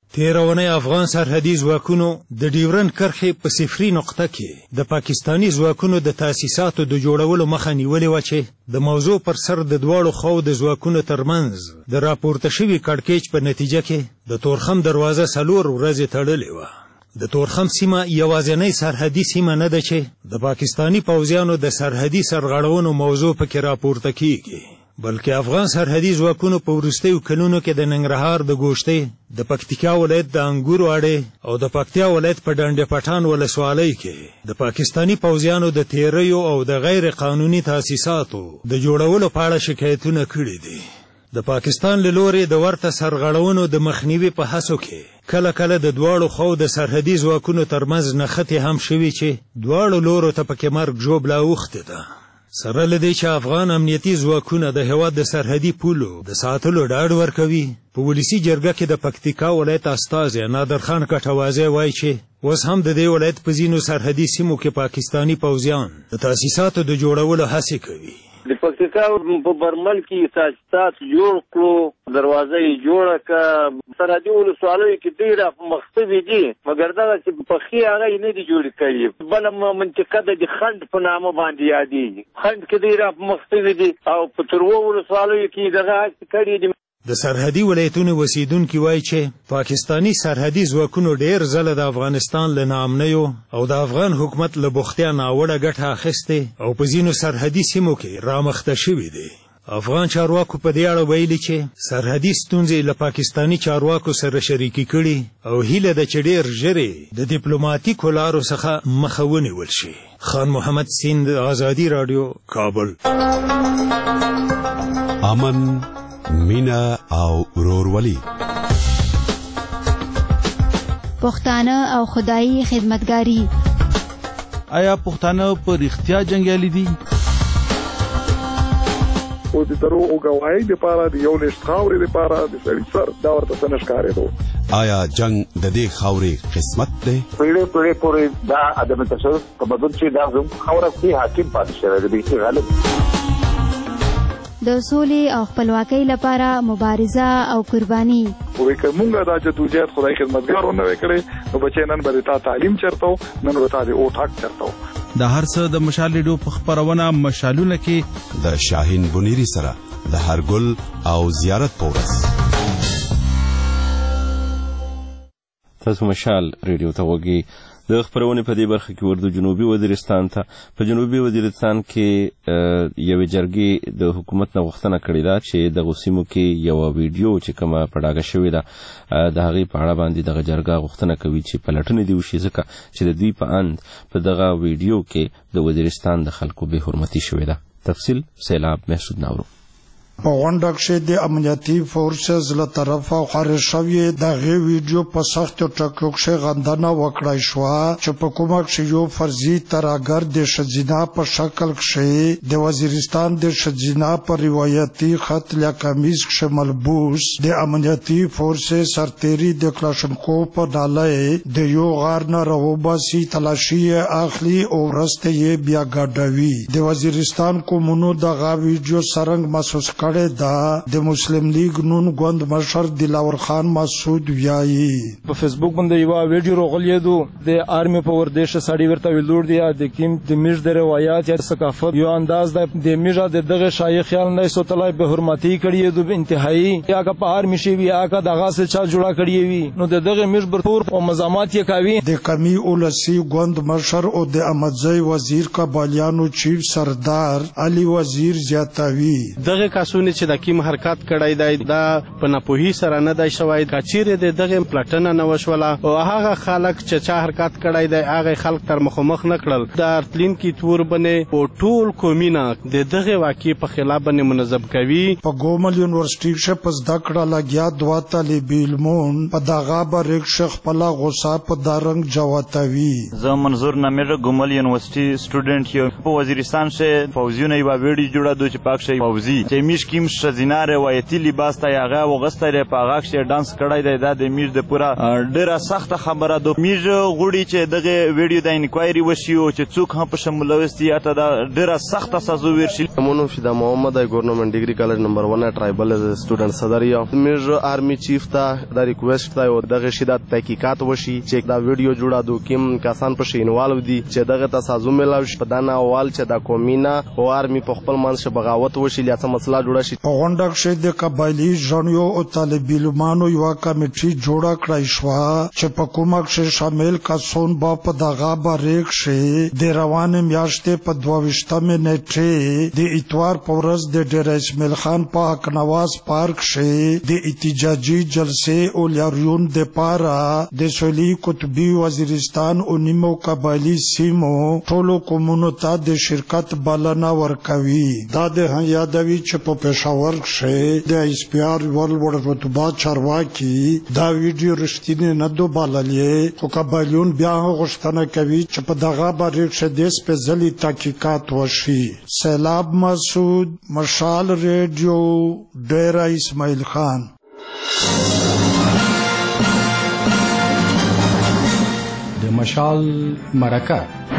تیرونی افغان سرحدي ځواکونو د ډیورند کرښې په صفري نقطه کې د پاکستانی ځواکونو د تاسیساتو د جوړولو مخه نیولې وه چې د موضوع پر سر د دواړو خواو د ځواکونو ترمنځ د راپورته شوي کړکېچ په نتیجه کې د تورخم دروازه 4 ورځې تړلې وه. د تورخم سیمه یوازینۍ سرحدي سیمه نه ده چې د پاکستانی پوځیانو د سرحدي سرغړونو موضوع پکې راپورته کیږي، بلکې افغان سرحدي ځواکونو په وروستیو کلونو کې د ننګرهار د ګوشتې، د پکتیکا ولایت د انګورو اډې او د پکتیا ولایت په ډنډ پټان ولسوالۍ کې د پاکستانی پوځیانو د تیریو او د غیر قانوني تاسیساتو د جوړولو په اړه شکایتونه کړي دي. د پاکستان له لوري د ورته سرغړونو د مخنیوي په هڅو کې کله کله د دواړو خواو د سرحدي ځواکونو ترمنځ نښتې هم شوي چې دواړو لورو ته پکې مرګ ژوبله اوښتې ده. سره له دې چې افغان امنیتي ځواکونه د هېواد د سرحدي پولو د ساتلو ډاډ ورکوي، په ولسي جرګه کې د پکتیکا ولایت استازی نادرخان کټوازی وایي چې اوس هم د دې ولایت په ځینو سرحدي سیمو کې پاکستانی پوځیان د تاسیساتو د جوړولو هڅې کوي. د پکتیکا په برمل کې تاسیسات جوړ کړو، دروازه یې جوړه کړه، سرحدي ولسوالیو کې ډېره مخصوصي دي، مګر دغه چې پخې هغه یې نه دي جوړې کړي. بله منطقه د خنډ په نامه باندې یادېږي، خنډ کې ډېره مخصوصي دي او په تروو ولسوالیو کې دغه هڅې کړي دي. د سرحدي ولایتونو اوسیدونکي وایي چې پاکستانی سرحدي ځواکونو ډېر ځله د افغانستان له ناامنیو او د افغان حکومت له بوختیا ناوړه ګټه اخیستې او په ځینو سرحدي سیمو کې رامخته شوي دي. افغان چارواکو په دې اړه ویلي چې سرحدي ستونزې له پاکستانی چارواکو سره شریکې کړي او هیله ده چې ډېر ژر د ډیپلوماټیکو لارو څخه مخه ونیول شي. خان محمد سیند، آزادي راډیو، کابل. امن، مینا او ورورولي، پښتانه او خدایي خدمتګاری. آیا پښتانه په رښتیا جنګیالي دي؟ او د درو او گواهی لپاره د یو لښت خاورې لپاره د سړي سر دا ورته څه نه ښکارېدو. آیا جنگ د دې خاورې قسمت دی؟ پیړۍ پورې دا عدم تصرف په بدل چې دا زموږ خاوره کې حاکم پاتې شوی دی، بیخي غالب. د سولې او خپلواکۍ لپاره مبارزه او قرباني. وې که مونږ دا جدوجہد خدای خدمتګار ونه وکړي نو بچي نن به تا تعلیم چرته نن به تا د اوټ حق چرته. د هر څه د مشال ریډیو په خبرونه مشالونه کې د شاهین بنيري سره د هرګل او زیارت پورس. تاسو مشال ریډیو ته وګورئ. د خبرونه په دې برخه کې ورته جنوبي وزیرستان ته په جنوبي وزیرستان کې یو جرګې د حکومت نه غوښتنه کړې ده چې د غوسیمو کې یو ویډیو چې کومه پړاګه شوې ده د هغې په اړه باندې دغه جرګه غوښتنه کوي چې پلټنې دې وشي، ځکه چې د دوی په اند په دغه ویډیو کې د وزیرستان د خلکو بې حرمتي شوې ده. تفصیل سیلاب محسود ناورو. په غونډه کې د امنیتي فورسز له طرفه خارج شوی دغه ویډیو په سخت ټکو کې غندنه وکړای شو چې په کومه کې یو فرضي تراګر د شجینا په شکل کې د وزیرستان د شجینا پر روایتي خط لا کمیز کې ملبوس د امنیتي فورسز سرتيري د کلاشنکو په ډاله د یو غار نه راوباسي تلاشي اخلي او رسته یې بیا ګډوي. د وزیرستان کومونو دغه ویډیو سرنګ محسوس کړه دا د مسلم لیگ نون ګوند مشر دلاور خان مسعود ویایي په فیسبوک باندې یو ویډیو راغلیدو د آرمي په وردیش سړی ورته ویلور دی د کیم د میژ د روایت یا ثقافت یو انداز د میژه د دغه شایخ خیال نه سوتلای به حرمتي کړی د انتهایی یا که په آرمي شي یا که دغه څه چا جوړه کړی وي نو دغه میژ برپور او مزامات یې کوي. د کمی اولسی ګوند مشر او د امدزی وزیر کابالیانو چیف سردار علي وزیر زیاتوي دغه کسونه چې د کیم حرکت کړی دی دا په ناپوهي سره نه دی شوی، کچیرې د دغه پلاتنه نه وشوله او هغه خلک چې چا حرکت کړی دی هغه خلک تر مخامخ نه کړل. د ارتلین کې تور بنې او ټول قومینه د دغه واقع په خلاف باندې منظم کوي. په ګومل یونیورسيټي کې په زده کړه لګیا دوه طالب علمون په دغه برېک شخ په لا غوسه په دارنګ جواتوي. زه منظور نامیر ګومل یونیورسيټي سټوډنټ یو په وزیرستان شه فوزیونه یو ویډیو جوړه دوی چې پاک شي فوزي چې میش چې کوم ښځینه روایتي لباس ته هغه وغوستی دی په هغه کښې ډانس کړی دی دا د میژ د پوره ډېره سخته خبره ده. میژ غواړي چې دغه ویډیو د انکوایري وشي او چې څوک هم پکښې ملوث دي هلته دا ډېره سخته سزا وویل شي. منو فدا محمد گورنمنٹ ڈگری کالج نمبر 1 tribal student صدر یم. میژ آرمی چیف ته دا ریکویسټ دی او دغه شي د تحقیقات وشي چې دا ویډیو جوړه دو کوم کسان پکښې انوالو دي چې دغه ته سازو میلاو شي په دا نه اول چې دا قومینه او آرمی په خپل منځ بغاوت وشي یا څه مسله جوړه شي. په غونډه کښې د قبایلي ژڼیو او طالب علمانو یوه کمیټي جوړه کړی شوه چې په کومه کښې شامل کسان به په دغه بارې کښې د روانې میاشتې په 22 نیټې د اتوار په ورځ د ډېر اسماعیل خان په حقنواز پارک کښې د احتجاجي جلسې او لاریون دپاره د سویلي قطبي وزیرستان او نیمو قبایلي سیمو ټولو قومونو ته د شرکت بلنه ورکوي. دا د یادوي چې په پېښور کښې د ایس پی آر یوه لوړ رتبه چارواکي دا ویډیو رښتینې نه دو بللې خو قبایلیون بیا غوښتنه کوي چې په دغه بارې کښې د سپېڅلي تحقیقات وشي. سیلاب مسعود، مشال ریډیو، ډیره اسماعیل خان. د مشال مرکه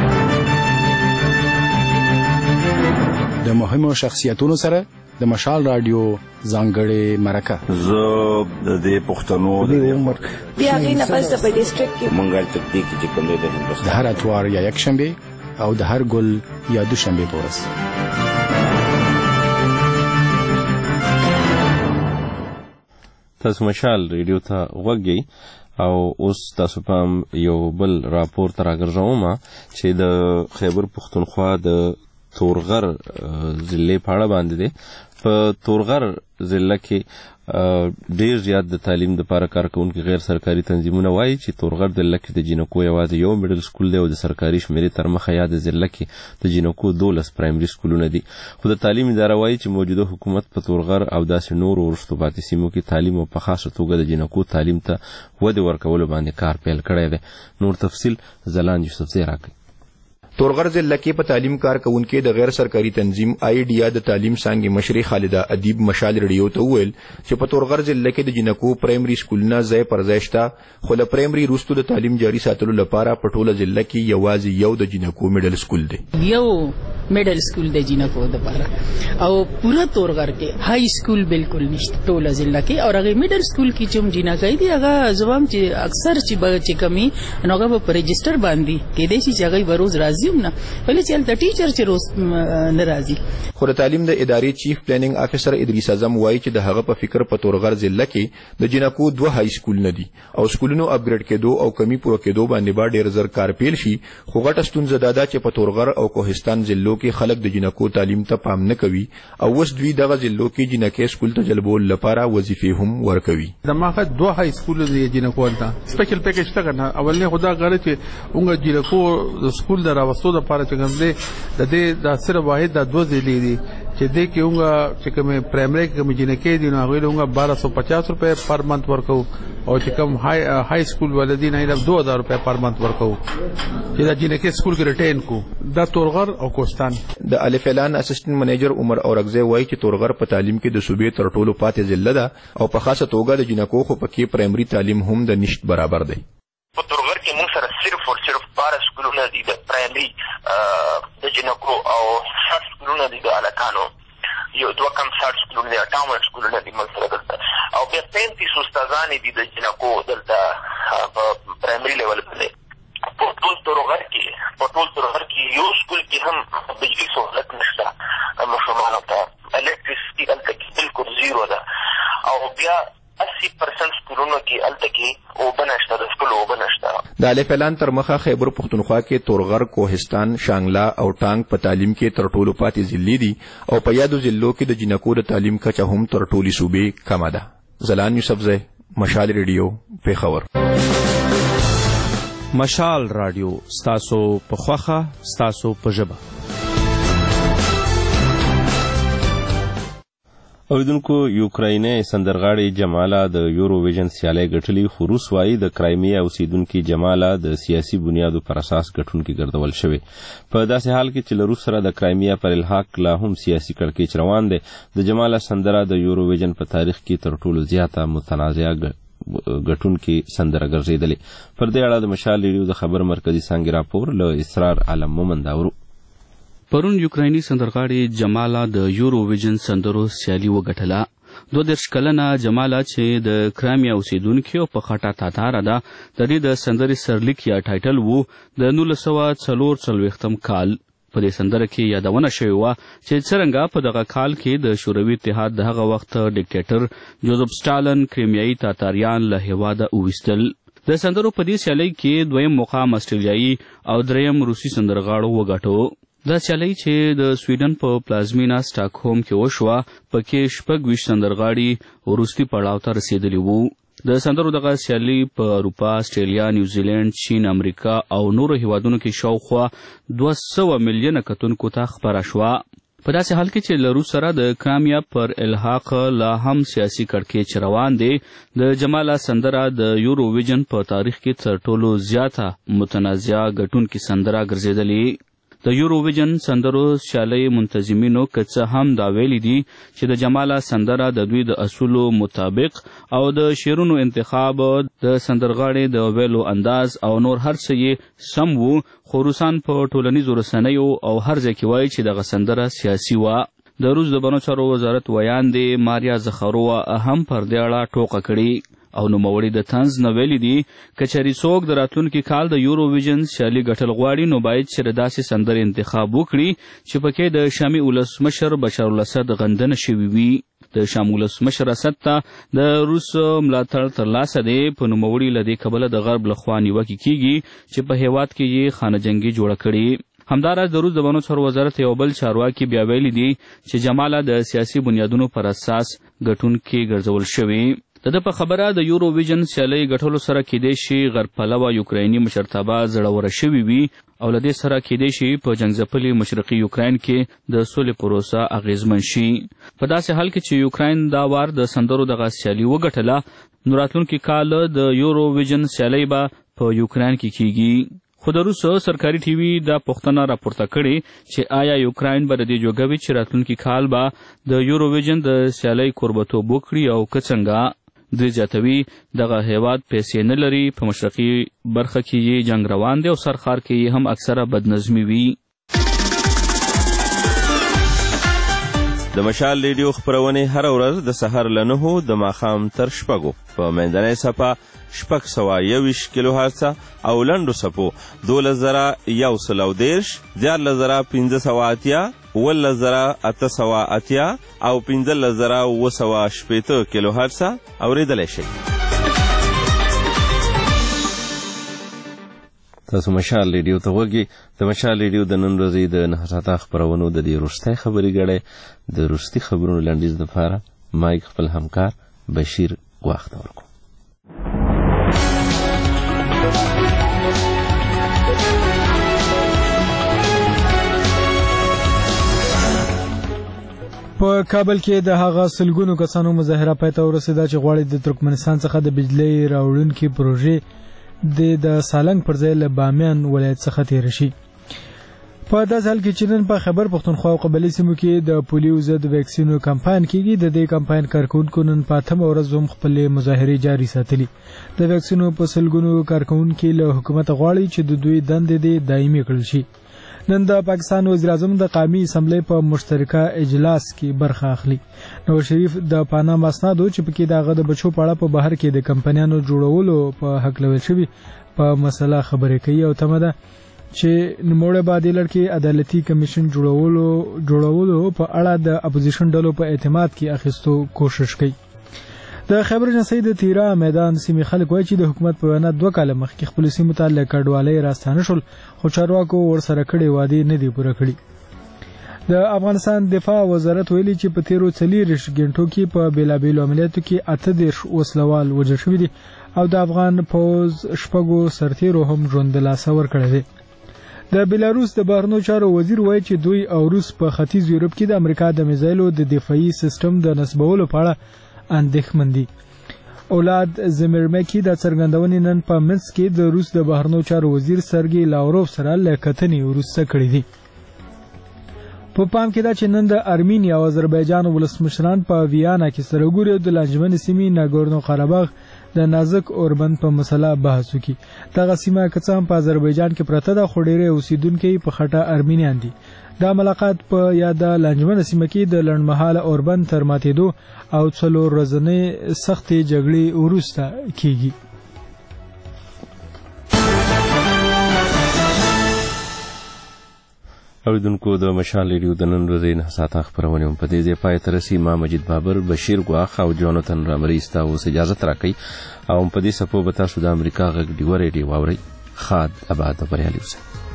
د مهمو شخصیتونو سره د مشال رادیو ځانګړې مرکه. زه د پښتنو د عمر بیا غي نه پس په ډیسټریکټ کې منګل تکتیک چې کوم دی د هندوستان د هر اتوار یا یک شنبه او د هر ګل یا دوشنبه په ورځ. تاسو مشال ریډیو ته غوږی او اوس تاسو پام یو بل راپور ته راګرځوم چې د خیبر پښتونخوا د تورغر ضلع په اړه باندې دی. په تورغر ضلع کې ډیر زیات د تعلیم لپاره کارکونکي غیر سرکاري تنظیمونه وایي چې تورغر ضلع کې د جینکو یوازې یو میډل سکول دی او د سرکاري شمیرې تر مخه یا د ضلع کې د جینکو 12 پرایمري سکولونه دي. خو د تعلیم اداره وایي چې موجوده حکومت په تورغر او داسې نورو وروستو پاتې سیمو کې تعلیم او په خاصه توګه د جینکو تعلیم ته ودې ورکولو باندې کار پیل کړی دی. نور تفصیل زلان یوسفزی راکوي. تورغر ضلع کې په تعلیم کار کوونکې د غیر سرکاري تنظیم آیډیا د تعلیم څانګې مشري خالده ادیب مشال ریډیو ته وویل چې په تورغر ضلع کې د جنکو پرایمري سکولونه ځای پر ځای شته خو له پرایمري وروسته د تعلیم جاري ساتلو لپاره په ټوله ضلع کې یوازې یو د جنکو میډل سکول دی. یو میډل سکول د جنکو لپاره او پورا تورغر کې های سکول بالکل نشته ټوله ضلع کې او هغه میډل سکول کې چې جنکای دی هغه زوام چې اکثر چې کمی نوګه په رجستر باندې کې دي چې هغه بروز راځي نه ولې چې د ټیچر چې روز ناراضي. خو د تعلیم د ادارې چیف پلانینګ افیسر ادریس اعظم وایي چې د هغه په فکر په تورغر ضلع کې د جنکو 2 های سکول نه دي او سکولونو اپګریډ کېدو او کمی پوره کېدو باندې با ډیر زر کار پیل شي. خو غټه ستونزه دا ده چې په تورغر او کوهستان ضلعو کې خلک د جنکو تعلیم ته پام نه کوي او اوس دوی دغه ضلعو کې جنکې سکول ته جلبول لپاره وظیفې هم ورکوي. دماغه 2 های سکول دی جنکو ته سپیشل پیکیج تا کنه اولنه خدا غره چې اونګه جنکو سکول دراوستو د لپاره چې کوم دی د دې د صرف واحد د 2 ضلع دي چې دې کې اونګه چې کوم پرایمري کې کوم جنکې دي نو هغه اونګه 1250 روپے پر منث ورکو او چې کوم های سکول ولدي نه 2000 روپے پر منث ورکو چې د جنکې سکول کې ریټین کو د تورغر او کوستان. د الف اعلان اسسټنټ منیجر عمر اورغزی وایي چې تورغر په تعلیم کې د صوبې تر ټولو پاتې ضلع ده او په خاصه توګه د جنکو خو پکې پرایمري تعلیم هم د نشټ برابر دی. په تورغر کې موږ سره صرف او صرف 12 سکولونه دي د پرایمري د جنکو او 60 سکولونه دي د الکانو یو 2 کم 60 سکولونه دي 58 سکولونه دي موږ سره دلته او بیا 35 استادان دي د جنکو دلته په پرایمري لیول باندې. په ټول تورغر کې یو سکول کې هم بجلی سہولت نشته ماشومانو ته الکتریسټي دلته بالکل زیرو ده او بیا 80% سکولونو کې الته کې او بنشته د سکول او بنشته. د الف اعلان تر مخه خیبر پښتونخوا کې تورغر، کوهستان، شانګلا او ټانګ په تعلیم کې تر ټولو پاتې ضلع دي او په یادو ضلعو کې د جنکو د تعلیم کچه هم تر ټولې صوبې کمه ده. زلان یوسفزی، مشال ریډیو، پیښور. مشال رادیو ستاسو په خوخه ستاسو په ژبه. اوریدونکو یوکرایني سندرغاړي جمالا د یورو ویژن سیالۍ ګټلي خو روس وایي د کرایمیا اوسیدونکي جمالا د سیاسي بنیادو پر اساس ګټونکي ګرځول شوی. په داسې حال کې چې له روس سره د کرایمیا پر الحاق لا هم سیاسي کړکېچ روان دی، د جمالا سندره د یورو ویژن په تاریخ کې تر ټولو زیاته متنازعه ګټونکي سندره ګرځېدلې. پر دې اړه د مشال ریډیو د خبر مرکزي څانګې راپور له اسرار عالم مومند اورو. پرون یوکرایني سندرغاړي جمالا د یورو ویژن سندرو سیالي وګټله. 22 کلنه جمالا چې د کرایمیا اوسیدونکي او په خټه تاتاره ده، د دې د سندرې سرلیک یا ټایټل وو د 1944 کال. په دې سندره کې یادونه شوې وه چې څرنګه په دغه کال کې د شوروي اتحاد د هغه وخت ډیکټیټر جوزف سټالن کریمیایي تاتاریان له هېواده وویستل. د سندرو په دې سیالۍ کې دویم مقام استرالیایي او دریم روسي سندرغاړو وګټو. دا سیالۍ چې د سویډن په پلازمینا سټاکهوم کې وشوه، پکې 26 سندرغاړي وروستي پړاو ته رسېدلي وو. د سندرو دغه سیالۍ په اروپا، استرالیا، نیوزیلینډ، چین، امریکا او نورو هیوادونو کې شاوخوا 200 میلیونه کتونکو ته خپره شوه. په داسې حال کې چې له روس سره د کرایمیا پر الحاق لا هم سیاسي کړکېچ روان دی، د جمالا سندره د یورو ویژن په تاریخ کې تر ټولو زیاته متنازعه ګټونکي سندره ګرځېدلې. د یورو ویژن سندرو سیالۍ منتظمینو که څه هم دا ویلي دي چې د جمالا سندره د دوی د اصولو مطابق او د شعرونو انتخاب، د سندرغاړي د ویلو انداز او نور هر څه یې سم وو، خو روسان په ټولنیزو رسنیو او هر ځای کې وایي چې دغه سندره سیاسي وه. د روس د بڼو چارو وزارت ویاندې ماریا زخرووا هم پر دې اړه ټوکه کړې او نوموړي د طنز نه ویلي دي که چېرې څوک د راتلونکي کال د یورو ویژن سیالي ګټل غواړي نو باید چې د داسې سندرې انتخاب وکړي چې پکې د شامي ولسمشر بشار الاسد غندنه شوې وي. د شام ولسمشر اسد ته د روس ملاتړ ترلاسه دی، په نوموړي له دې کبله د غرب لخوا نیوکې کیږي چې په هیواد کې یې خانه جنګي جوړه کړې. همداراز د روس د بڼو چارو وزارت یو بل چارواکي بیا ویلي دي چې جمالا د سیاسي بنیادونو پر اساس ګټونکي ګرځول شوي. د ده په خبره د یورو ویژن سیالۍ ګټلو سره کیدای شي غرب پلوه یوکرایني مشرتابه زړوره شوي وي او له دې سره کیدای شي په جنګ ځپلي مشرقي یوکراین کې د سولې پروسه اغیزمن شي. په داسې حال کې چې یوکراین دا وار د سندرو دغه سیالي وګټله، نو راتلونکي کال د یورو ویژن سیالۍ به په یوکراین کې کیږي. خو د روس سرکاري ټي وي دا پوښتنه راپورته کړې چې آیا یوکراین به د دې جوګه وي چې راتلونکي کال به د یورو ویژن د سیالۍ کوربتوب وکړي او که څنګه. دوی زیاتوي دغه هیواد پیسې نه لري، په مشرقي برخه کې یې جنگ روان دی او سرخار کې یې هم اکثره بدنظمي وي. د مشال ریډیو خپرونې هر ورځ د سحر له 9 د ماښام تر 6 په منځنۍ صفحه 621 کیلو هرڅه او لنډو صفحو 12110 14580 11880 او 15780 کیلو هرڅه اوریدلی شئ. تاسو مشال ریډیو ته وګورئ. د مشال ریډیو د نن ورځې د 9 ساعته خپرونو د دې وروستۍ خبري ګړی د وروستي خبرونو لنډیز دپاره مایک خپل همکار بشیر ګواښ ته ورکوم. په کابل کې د هغه سلګونو کسانو مظاهره پای ته ورسېده چې غواړي د ترکمنستان څخه د بجلۍ راوړونکي پروژې د سالنګ پر ځای له بامیان ولایت څخه تېره شي. په داسې حال کې چې نن په خیبر پښتونخوا او قبایلي سیمو کې د پولیو ضد ویکسینو کمپاین کېږي. د دې کمپاین کارکوونکو نن په 8مه ورځ هم خپلې مظاهرې جاري ساتلي. د ویکسینو په سلګونو کارکوونکي له حکومت غواړي چې د دوی دندې دایمي کړل شي. نن د پاکستان وزیر اعظم د قومي اسمبلی په مشترکه اجلاس کې برخه اخلي. نواز شریف د پانام اسنادو چې پکې دغه د بچو په اړه په بهر کې د کمپنیانو جوړولو په حق لویل شوی په مسله خبرې کوي او تمه ده چې نوموړی به د لړکې عدالتي کمیشن جوړولو په اړه د اپوزیشن ډلو په اعتماد کې اخیستو کوشش کوي. د خیبر جنسۍ د تیرا میدان سیمې خلک وایي چې د حکومت په وینا 2 کاله مخکې خپل سیمو ته له کډوالۍ راستانه شول، خو چارواکو ورسره کړي وعدې نه دي پوره کړي. د افغانستان دفاع وزارت ویلي چې په تیرو 40 غنټو کې په بیلابیلو عملیاتو کې 18 وسلوال وژل شوي دي او د افغان پوځ 6 سرتیرو هم ژوند د لاسه ورکړی دی. د بیلاروس د بهرنیو چارو وزیر وایي چې دوی او روس په ختیځ یورپ کې د امریکا د میزایلو د دفاعي سیستم د نصبولو په اړه اندېښمن دي. اولاد زمیرمکی د څرګندونې نن په منسک کې د روس د بهرنیو چارو وزیر سرګی لاوروف سره له کتنې وروسته کړې دي. په پام کې دا چې نن د ارمینیا او آذربایجان ولسمشران په ویانا کې سره ګوري د لاجمن سیمې ناګورنو قرهباغ د نازک اوربند په مسله بحث وکړي. دغه سیمه که څه هم په آذربایجان کې پرته ده خو ډېری اوسیدونکي په خټه ارمینیان دي. دا ملاقات په یاده لاجمن سیمه کې د لنډمهاله اوربند تر ماتېدو او 4 ورځنۍ سختې جګړې وروسته کیږي. اوریدونکو د مشال ریډیو د نن ورځې 9 ساعته خپرونه هم په دې ځای پای ته رسي. ما مجید بابر، بشیر ګواخ او جوناتن رامري ستاسو اجازه راکړي او په دې سپو به تاسو د امریکا غږ ډیوه ریډیو واورئ. خاد آباد او بریالي اوسئ.